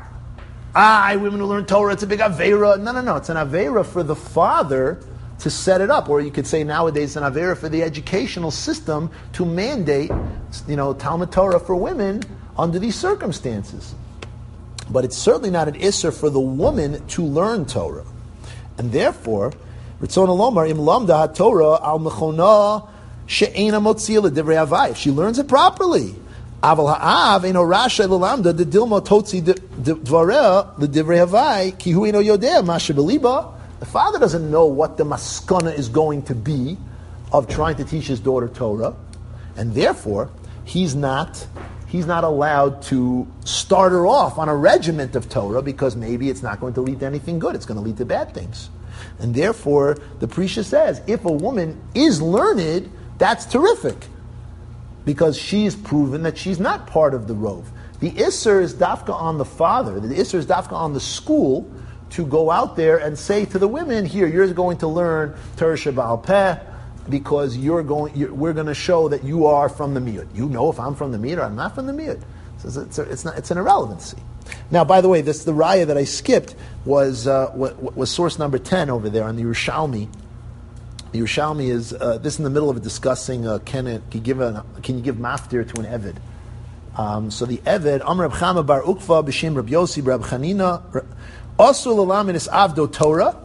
Women who learn Torah, it's a big aveira. No, it's an aveira for the father to set it up, or you could say nowadays an avera for the educational system to mandate, Talmud Torah for women under these circumstances. But it's certainly not an isser for the woman to learn Torah, and therefore, Ritzon Alomar im lamda haTorah al mechona she'ena motzia l'divrei havai. If she learns it properly, aval ha'av eino rasha l'lamda the dilma totzi dvareh l'divrei havai ki hu eino yodeh ma shebeliba. The father doesn't know what the maskana is going to be of trying to teach his daughter Torah, and therefore he's not allowed to start her off on a regiment of Torah, because maybe it's not going to lead to anything good. It's going to lead to bad things. And therefore, the Prisha says, if a woman is learned, that's terrific, because she's proven that she's not part of the rov. The Isser is dafka on the father. The Isser is dafka on the school to go out there and say to the women, here, you're going to learn Torah Sheba'al Peh, because we're going to show that you are from the Miyut. You know if I'm from the Miyut or I'm not from the Miyut. So it's an irrelevancy. Now, by the way, the raya that I skipped was source number 10 over there on the Yerushalmi. The Yerushalmi is this in the middle of discussing can you give maftir to an Eved? So the Eved, Amr Reb Chama bar Ukva b'shem Reb Yossi Reb Chanina Asul Alamin is Avdo Torah,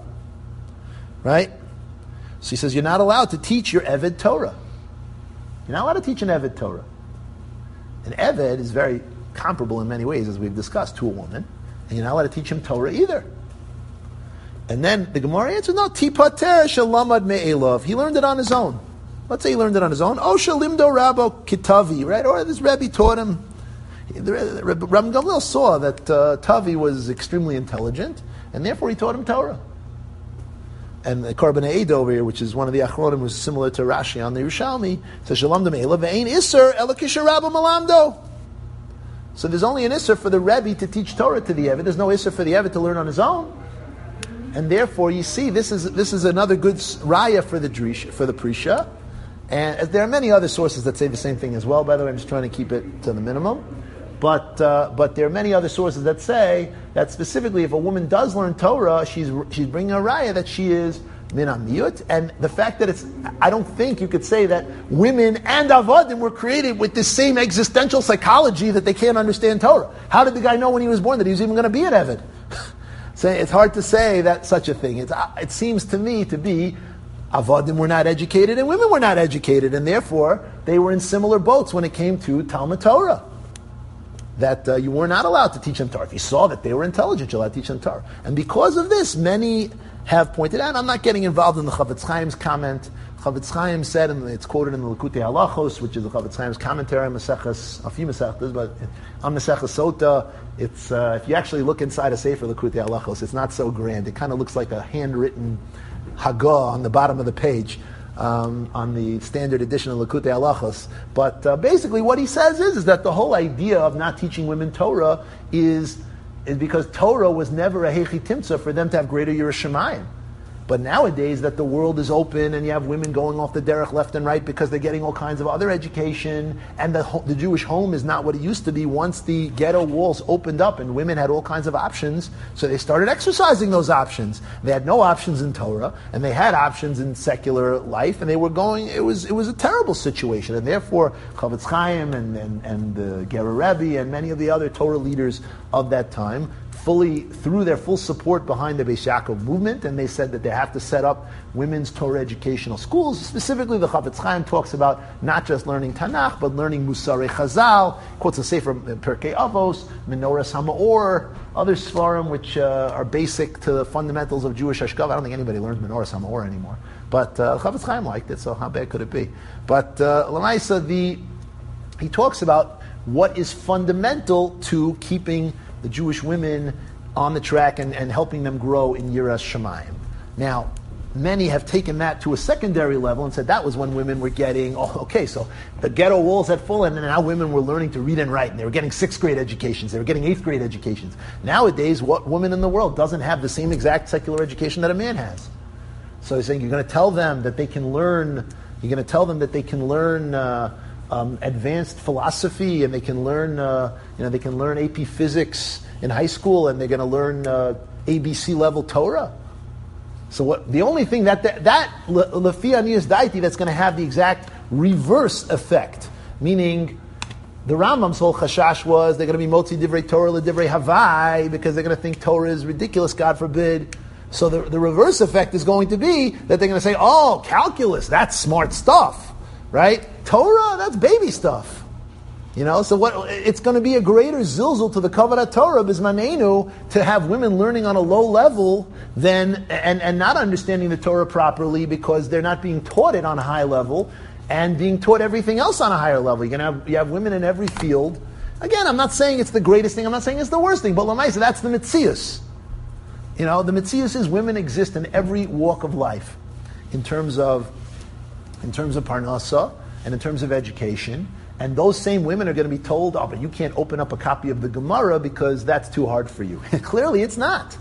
right? So he says you're not allowed to teach your Eved Torah. You're not allowed to teach an Eved Torah. An Eved is very comparable in many ways, as we've discussed, to a woman, and you're not allowed to teach him Torah either. And then the Gemara answers, no, Tipater shalamad me'elov. He learned it on his own. Let's say he learned it on his own. O shalimdo rabo kitavi, right? Or this Rebbe taught him. Rabbi Gamliel saw that Tavi was extremely intelligent, and therefore he taught him Torah. And the Korban Eid over here, which is one of the Achronim, was similar to Rashi on the Yerushalmi, says Shalom D'Meila ve'ein Isser elakisha Rabba Malamdo. So there's only an Isser for the Rebbe to teach Torah to the Eved. There's no Isser for the Eved to learn on his own. And therefore, you see, this is another good raya for the Prisha. And there are many other sources that say the same thing as well. By the way, I'm just trying to keep it to the minimum. But there are many other sources that say that specifically if a woman does learn Torah, she's bringing a raya that she is min hamiyut, and the fact that I don't think you could say that women and avodim were created with the same existential psychology that they can't understand Torah. How did the guy know when he was born that he was even going to be an Eved? So it's hard to say that such a thing. It seems to me to be avodim were not educated and women were not educated, and therefore they were in similar boats when it came to Talmud Torah. That you were not allowed to teach them Torah. If you saw that they were intelligent, you're allowed to teach them Torah. And because of this, many have pointed out, I'm not getting involved in the Chavetz Chaim's comment. Chavetz Chaim said, and it's quoted in the Likutei Halachos, which is the Chavetz Chaim's commentary on Maseches, a few Masechtas, but on Maseches Sota, it's, if you actually look inside a Sefer Likutei Halachos, it's not so grand. It kind of looks like a handwritten Hagah on the bottom of the page. on the standard edition of Likutei Halachos. But basically what he says is that the whole idea of not teaching women Torah is because Torah was never a Hechi Timtza for them to have greater Yiras Shamayim. But nowadays that the world is open and you have women going off the derech left and right because they're getting all kinds of other education, and the Jewish home is not what it used to be once the ghetto walls opened up and women had all kinds of options, so they started exercising those options. They had no options in Torah, and they had options in secular life, and they were going, it was a terrible situation, and therefore Chavetz Chaim and the Gerer Rebbe and many of the other Torah leaders of that time fully threw their full support behind the Beis Yaakov movement, and they said that they have to set up women's Torah educational schools. Specifically, the Chavetz Chaim talks about not just learning Tanakh, but learning Musarei Chazal, quotes a sefer Perkei Avos, Menorahs HaMaor, other Sfarim which are basic to the fundamentals of Jewish Hashkafa. I don't think anybody learns Menorahs HaMaor anymore. But Chavetz Chaim liked it, so how bad could it be? But Lamaisa, he talks about what is fundamental to keeping the Jewish women on the track and helping them grow in Yiras Shamayim. Now, many have taken that to a secondary level and said that was when women were getting, so the ghetto walls had fallen and now women were learning to read and write, and they were getting 6th grade educations, they were getting 8th grade educations. Nowadays, what woman in the world doesn't have the same exact secular education that a man has? So he's saying you're going to tell them that they can learn, advanced philosophy, and they can learn, they can learn AP Physics in high school, and they're going to learn ABC level Torah. So what? The only thing that Lefi Aniyas Daiti that's going to have the exact reverse effect, meaning the Rambam's whole chashash was they're going to be motzi divrei Torah l'divrei Havai because they're going to think Torah is ridiculous, God forbid. So the reverse effect is going to be that they're going to say, calculus, that's smart stuff. Right? Torah, that's baby stuff. So what? It's going to be a greater zilzul to the Kavod Torah bismanenu to have women learning on a low level and not understanding the Torah properly because they're not being taught it on a high level and being taught everything else on a higher level. You have women in every field. Again, I'm not saying it's the greatest thing. I'm not saying it's the worst thing. But Lamaisa, that's the mitzias. The mitzias is women exist in every walk of life, in terms of parnasa and in terms of education, and those same women are going to be told, but you can't open up a copy of the Gemara because that's too hard for you. Clearly it's not.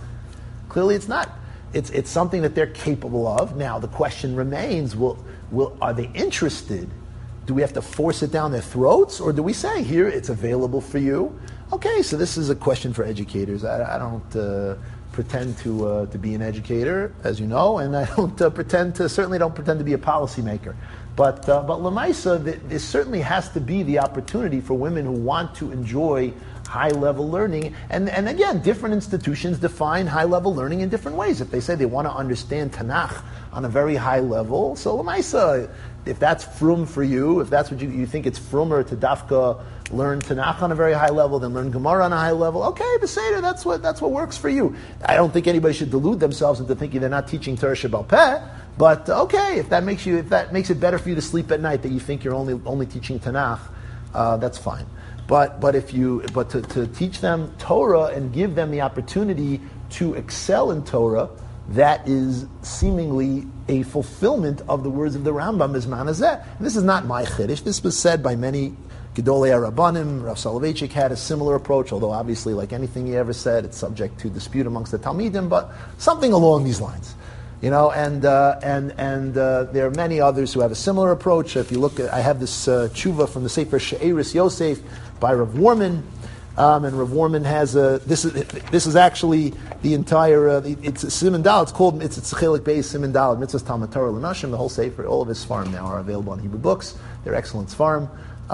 It's something that they're capable of. Now the question remains, are they interested? Do we have to force it down their throats, or do we say, here, it's available for you? Okay, so this is a question for educators. I don't pretend to be an educator, as you know, and I certainly don't pretend to be a policymaker. But Lamaisa, there certainly has to be the opportunity for women who want to enjoy high-level learning. And again, different institutions define high-level learning in different ways. If they say they want to understand Tanakh on a very high level, so Lamaisa, if that's frum for you, if that's what you think it's frumer to dafka learn Tanakh on a very high level, then learn Gemara on a high level, okay, Beseder, that's what works for you. I don't think anybody should delude themselves into thinking they're not teaching Torah Shebal Peh, but okay, if that makes it better for you to sleep at night that you think you're only teaching Tanakh, that's fine. But to teach them Torah and give them the opportunity to excel in Torah, that is seemingly a fulfillment of the words of the Rambam, Bizman Hazeh. This is not my chiddush. This was said by many Gedolei Rabbanim. Rav Soloveitchik had a similar approach, although obviously, like anything he ever said, it's subject to dispute amongst the Talmidim, but something along these lines. And there are many others who have a similar approach. If you look at, I have this tshuva from the Sefer She'eris Yosef by Rav Worman, and Rav Worman has this is actually the entire, it's Siman Dal, it's Chelik Beis Siman Dal, Mitzvahs Talmud Torah L'Nashim, the whole Sefer, all of his Sfarim now are available on Hebrew books. They're excellent Sfarim.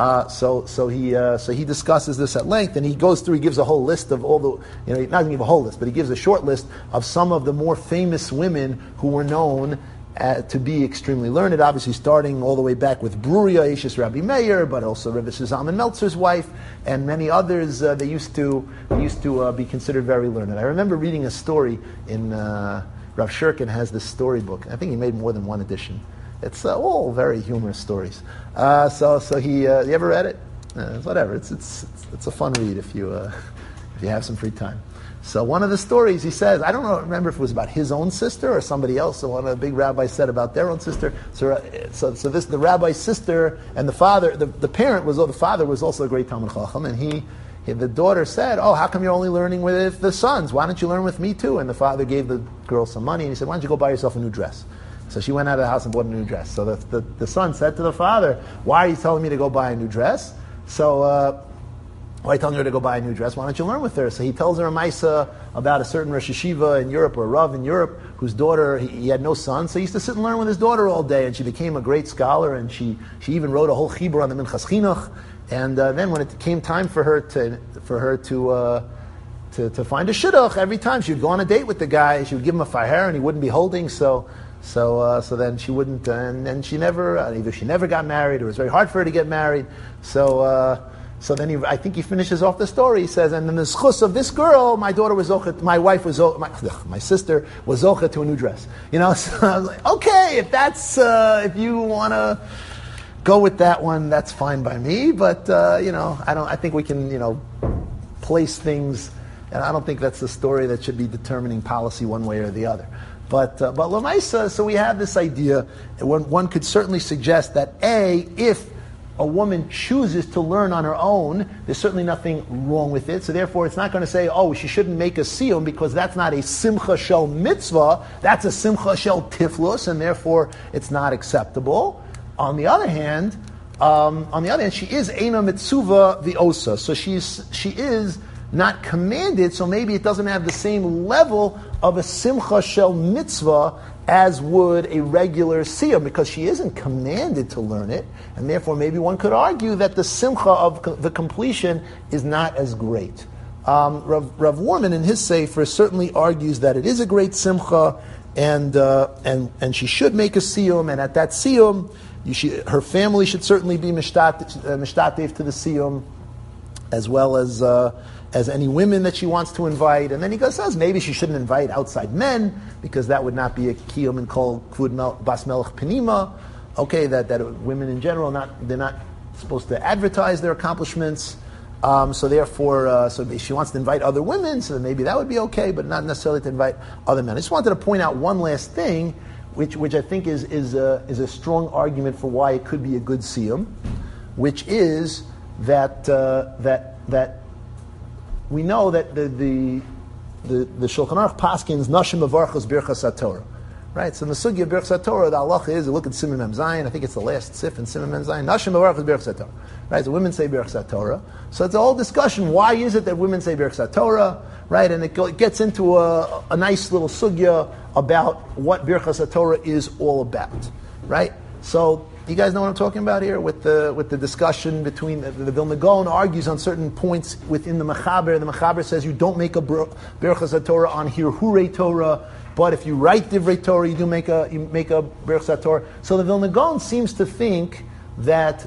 So he discusses this at length, and he goes through. He gives a whole list of all the, not going to give a whole list, but he gives a short list of some of the more famous women who were known to be extremely learned. Obviously, starting all the way back with Bruria, Eishes Rabbi Meir, but also Rebbe Zalman Meltzer's wife, and many others. They used to be considered very learned. I remember reading a story in Rav Shurkin has this storybook. I think he made more than one edition. It's all very humorous stories. So he, you ever read it? Whatever. It's a fun read if you have some free time. So one of the stories he says, I don't remember if it was about his own sister or somebody else. So one of the big rabbis said about their own sister. So this the rabbi's sister and the father, the father was also a great Talmid Chacham, and the daughter said, "Oh, how come you're only learning with the sons? Why don't you learn with me too?" And the father gave the girl some money, and he said, "Why don't you go buy yourself a new dress?" So she went out of the house and bought a new dress. So the son said to the father, "Why are you telling me to go buy a new dress? Why are you telling her to go buy a new dress? Why don't you learn with her?" So he tells her a Maisa about a certain Rosh Yeshiva in Europe, or a Rav in Europe, whose daughter, he had no son, so he used to sit and learn with his daughter all day, and she became a great scholar, and she even wrote a whole chibur on the Minchas Chinuch. And then when it came time for her to find a shidduch, every time she would go on a date with the guy, she would give him a faher, and he wouldn't be holding. So then she wouldn't, and she never, either she never got married, or it was very hard for her to get married. So then I think he finishes off the story. He says, and then the schus of this girl, my daughter was zochet, my sister was zochet to a new dress. So I was like, okay, if that's, if you want to go with that one, that's fine by me. But, I think we can, place things, and I don't think that's the story that should be determining policy one way or the other. But Lamaisa, so we have this idea, one could certainly suggest that if a woman chooses to learn on her own, there's certainly nothing wrong with it. So therefore, it's not going to say, she shouldn't make a siyum, because that's not a simcha shel mitzvah, that's a simcha shel tiflus, and therefore it's not acceptable. On the other hand, she is eina mitzuva v'osa, so she is not commanded, so maybe it doesn't have the same level of a simcha shel mitzvah as would a regular siyum, because she isn't commanded to learn it, and therefore maybe one could argue that the simcha of the completion is not as great. Rav Warman in his sefer certainly argues that it is a great simcha, and she should make a siyum, and at that siyum, her family should certainly be mishtatev to the siyum, as well as any women that she wants to invite. And then he says maybe she shouldn't invite outside men, because that would not be a kiyum and kol kvud bas melech penima. Okay, that women in general, they're not supposed to advertise their accomplishments. So therefore, so she wants to invite other women, so maybe that would be okay, but not necessarily to invite other men. I just wanted to point out one last thing, which I think is a strong argument for why it could be a good siyum, which is that we know that the Shulchan Aruch paskins nashim mevarchos birchas haTorah, right? So in the sugya of birchas haTorah, the halacha is, look at Siman Mem Zayin, I think it's the last sif in Siman Mem Zayin, nashim mevarchos birchas haTorah, right? So women say birchas haTorah. So it's a whole discussion, why is it that women say birchas haTorah, right? And it gets into a nice little sugya about what birchas haTorah is all about, right? So you guys know what I'm talking about here with the discussion between the Vilna Gaon argues on certain points within the Mechaber. The Mechaber says you don't make a Birchas HaTorah on Hirhurei Torah, but if you write Divrei Torah, you make a Birchas HaTorah. So the Vilna Gaon seems to think that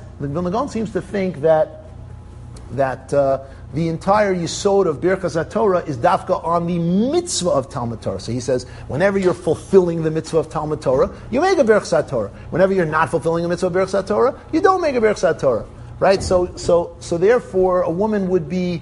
the entire yisod of Birchas HaTorah is dafka on the mitzvah of Talmud Torah. So he says, whenever you're fulfilling the mitzvah of Talmud Torah, you make a Birchas HaTorah. Whenever you're not fulfilling the mitzvah of Birchas HaTorah, you don't make a Birchas HaTorah. Right? So therefore, a woman would be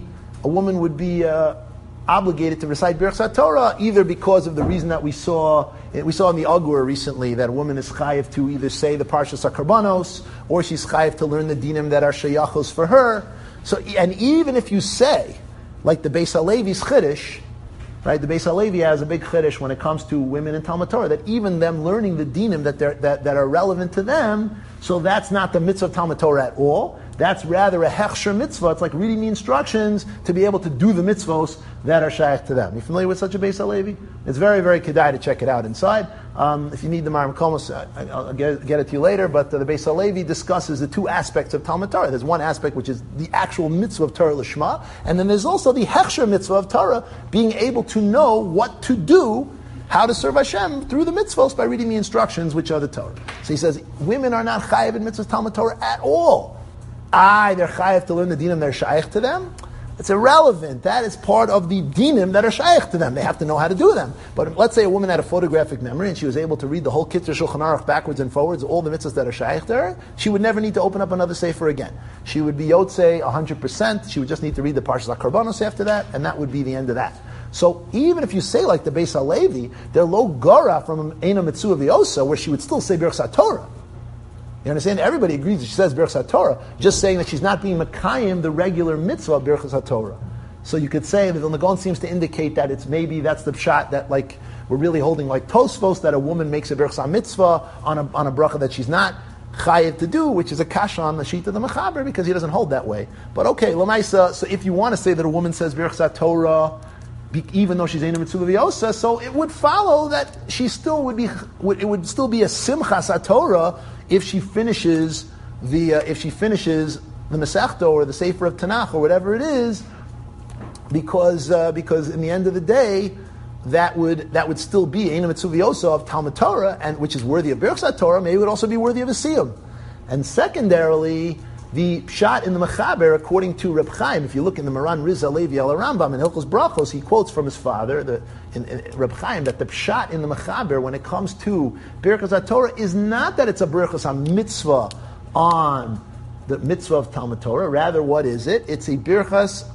obligated to recite Birchas HaTorah, either because of the reason that we saw in the Agur recently, that a woman is chayiv to either say the Parshas HaKarbanos, or she's chayiv to learn the dinim that are sheyachos for her. So, and even if you say, like the Beis HaLevi's Chiddush, right? The Beis HaLevi has a big Chiddush when it comes to women in Talmud Torah, that even them learning the dinim that are relevant to them, so that's not the mitzvah of Talmud Torah at all. That's rather a hechsher mitzvah. It's like reading the instructions to be able to do the mitzvos that are shaykh to them. You familiar with such a Beis HaLevi? It's very, very kedai to check it out inside. If you need the Maram Komos, I'll get it to you later, but the Beis HaLevi discusses the two aspects of Talmud Torah. There's one aspect which is the actual mitzvah of Torah Lishma, and then there's also the hechsher mitzvah of Torah, being able to know what to do, how to serve Hashem through the mitzvos by reading the instructions, which are the Torah. So he says, women are not chayiv in mitzvahs Talmud Torah at all. They're chayiv to learn the dinim that are shaykh to them. It's irrelevant. That is part of the dinim that are shaykh to them. They have to know how to do them. But let's say a woman had a photographic memory and she was able to read the whole Kitzur Shulchan Aruch backwards and forwards, all the mitzvahs that are shaykh to her, she would never need to open up another sefer again. She would be yotzei 100%. She would just need to read the Parshas HaKarbanos after that, and that would be the end of that. So even if you say like the Beis Halevi, they're lo gora from Eina Mitzvah V'osa, where she would still say Birchas HaTorah. You understand? Everybody agrees that she says Birchas HaTorah, just saying that she's not being Mekayim, the regular mitzvah of Birchas HaTorah. So you could say that the Nagon seems to indicate that it's maybe that's the pshat that like we're really holding like Tosfos, that a woman makes a Birchas HaMitzvah on a bracha that she's not chayiv to do, which is a kasha on the sheet of the Mechaber, because he doesn't hold that way. But okay, Lamaisa, so if you want to say that a woman says Birchas HaTorah, even though she's Eina Mitzvah V'osa, so it would follow that she still would be, it would still be a Simchas HaTorah if she finishes the Masechta or the Sefer of Tanakh or whatever it is, because in the end of the day, that would still be Eina Mitzvah V'osa of Talmud Torah, and which is worthy of Birchas Torah. Maybe it would also be worthy of a Siyum. And secondarily, the pshat in the Mechaber, according to Reb Chaim, if you look in the Maran Rizal Levi al Rambam in Hilchos Brachos, he quotes from his father, in Reb Chaim, that the pshat in the Mechaber, when it comes to Birchas Torah, is not that it's a Birchas HaMitzvah on the mitzvah of Talmud Torah. Rather, what is it? It's a Birchas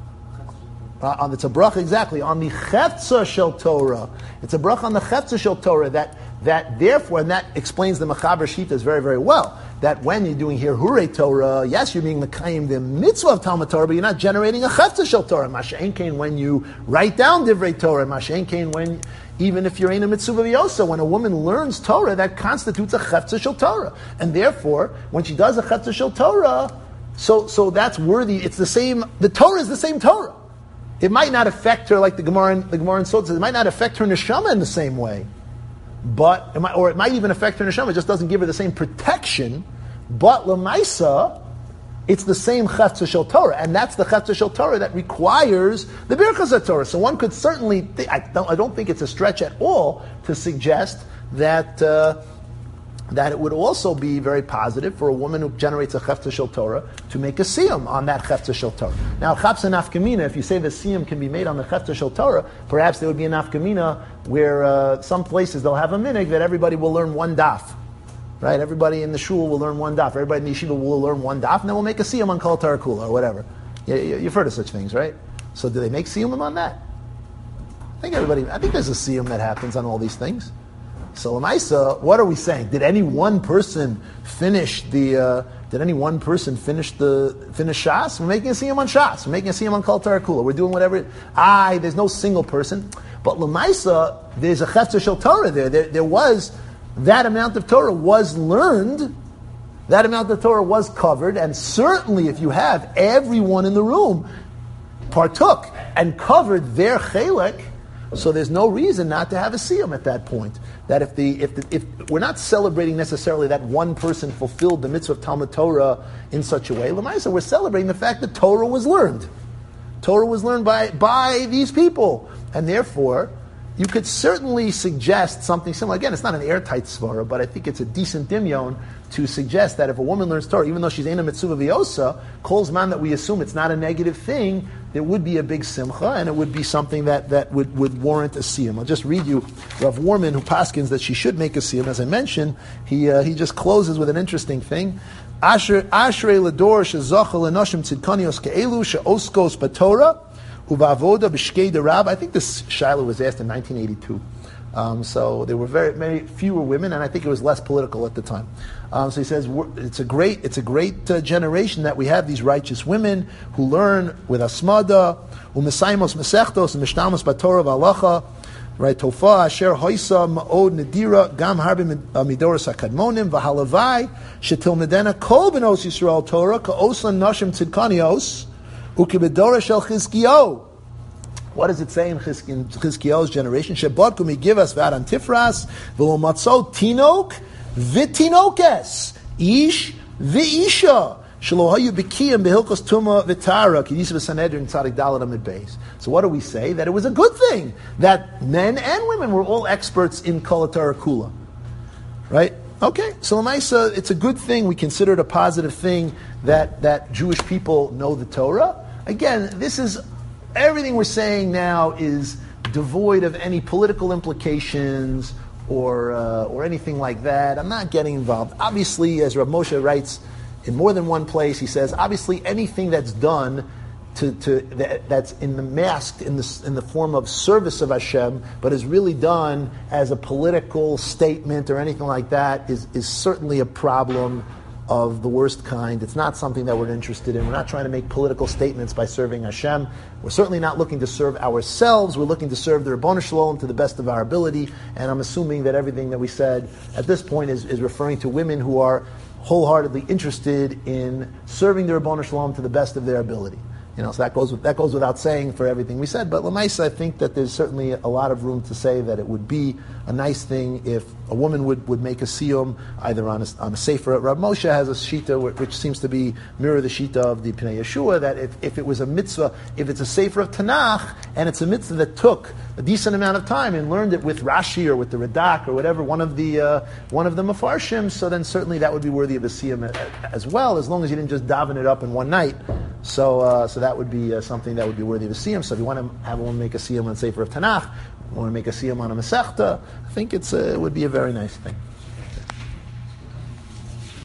it's a bracha exactly on the Chefza Shel Torah. It's a bracha on the Chefza Shel Torah that therefore, and that explains the Mechaber Shitas very, very well, that when you're doing here Hure Torah, yes, you're being Mekayim the mitzvah of Talmud Torah, but you're not generating a Chefza Shel Torah. Masha'en Kain, when you write down Divrei Torah, Masha'en Kain, when even if you're in a mitzvah v'yosa, when a woman learns Torah, that constitutes a Chefza Shel Torah. And therefore, when she does a Chefza Shel Torah, so that's worthy. It's the same, the Torah is the same Torah. It might not affect her like the Gemara in Sot says. It might not affect her neshama in the same way, but it might even affect her neshama. It just doesn't give her the same protection. But lemaisa, it's the same Chefza Shel Torah, and that's the Chefza Shel Torah that requires the Birchas Torah. So one could certainly, I don't think it's a stretch at all to suggest that it would also be very positive for a woman who generates a Chefza Shel Torah to make a Siyum on that Chefza Shel Torah. Now, Chapsa Nafkamina, if you say the Siyum can be made on the Chefza Shel Torah, perhaps there would be a Nafkamina where some places they'll have a minig that everybody will learn one daf. Right? Everybody in the shul will learn one daf. Everybody in the yeshiva will learn one daf, and then we'll make a Siyum on Kol Torah Kula or whatever. You've heard of such things, right? So do they make Siyumim on that? I think there's a Siyum that happens on all these things. So Lamaisa, what are we saying? Did any one person finish Shas? We're making a Siyum on Shas. We're making a Siyum on Kol Torah Kula. We're doing whatever. There's no single person. But Lamaisa, there's a Chefza Shel Torah there. There was, that amount of Torah was learned. That amount of Torah was covered. And certainly if you have everyone in the room partook and covered their chelek, so there's no reason not to have a siyum at that point. That if we're not celebrating necessarily that one person fulfilled the mitzvah of Talmud Torah in such a way, Lamaisa, we're celebrating the fact that Torah was learned. Torah was learned by these people, and therefore you could certainly suggest something similar. Again, it's not an airtight svara, but I think it's a decent dimyon to suggest that if a woman learns Torah, even though she's Eina Mitzvah V'osa, Kol Zman that we assume it's not a negative thing, there would be a big simcha, and it would be something that would warrant a siyum. I'll just read you Rav Warman, who paskins that she should make a siyum. As I mentioned, he just closes with an interesting thing. Ashrei ledor shezocha lenoshim tzidkanios ke'elu she'oskos b'Torah uva'avoda b'shkei derab. I think this shaila was asked in 1982. So there were many fewer women, and I think it was less political at the time. So he says it's a great generation that we have these righteous women who learn with asmada, u'mesaimos mesechtos and mishnamos b'Torah v'alacha, right? Tofa asher hoisa ma'od nedira gam harbi midoras hakadmonim v'halavai shetilmedena kol benos Yisrael Torah ka'oslan nashim tzidkanios u'kibedora shel Chizkiyahu. What does it say in Chizkiyahu's generation? Shebot kumi give us v'ad antifras v'lo matzo tinok v'tinokes ish v'isha shelo hayu b'kiyim behilkos tuma v'tara k'yis v'sanedrin tzadik dalad amid beis. So what do we say? That it was a good thing that men and women were all experts in Kol Torah Kula, right? Okay, so Lamaisa, it's a good thing. We consider it a positive thing that Jewish people know the Torah. Again, this is. Everything we're saying now is devoid of any political implications or anything like that. I'm not getting involved. Obviously, as Rav Moshe writes in more than one place, he says, obviously anything that's done that's masked in the form of service of Hashem, but is really done as a political statement or anything like that, is certainly a problem of the worst kind. It's not something that we're interested in. We're not trying to make political statements by serving Hashem. We're certainly not looking to serve ourselves. We're looking to serve the Ribono Shel Olam to the best of our ability. And I'm assuming that everything that we said at this point is referring to women who are wholeheartedly interested in serving the Ribono Shel Olam to the best of their ability. So that goes without saying for everything we said. But Lamaisa, I think that there's certainly a lot of room to say that it would be a nice thing if a woman would make a siyum either on a sefer. Rav Moshe has a shita which seems to be mirror the shita of the Pnei Yeshua, that if it was a mitzvah, if it's a sefer of Tanakh and it's a mitzvah that took a decent amount of time and learned it with Rashi or with the Radak or whatever, one of the Mefarshim, so then certainly that would be worthy of a siyum as well, as long as you didn't just daven it up in one night. So that would be something that would be worthy of a siyum. So if you want to have a woman make a siyum on Sefer of Tanakh, you want to make a siyum on a Masechta, I think it would be a very nice thing.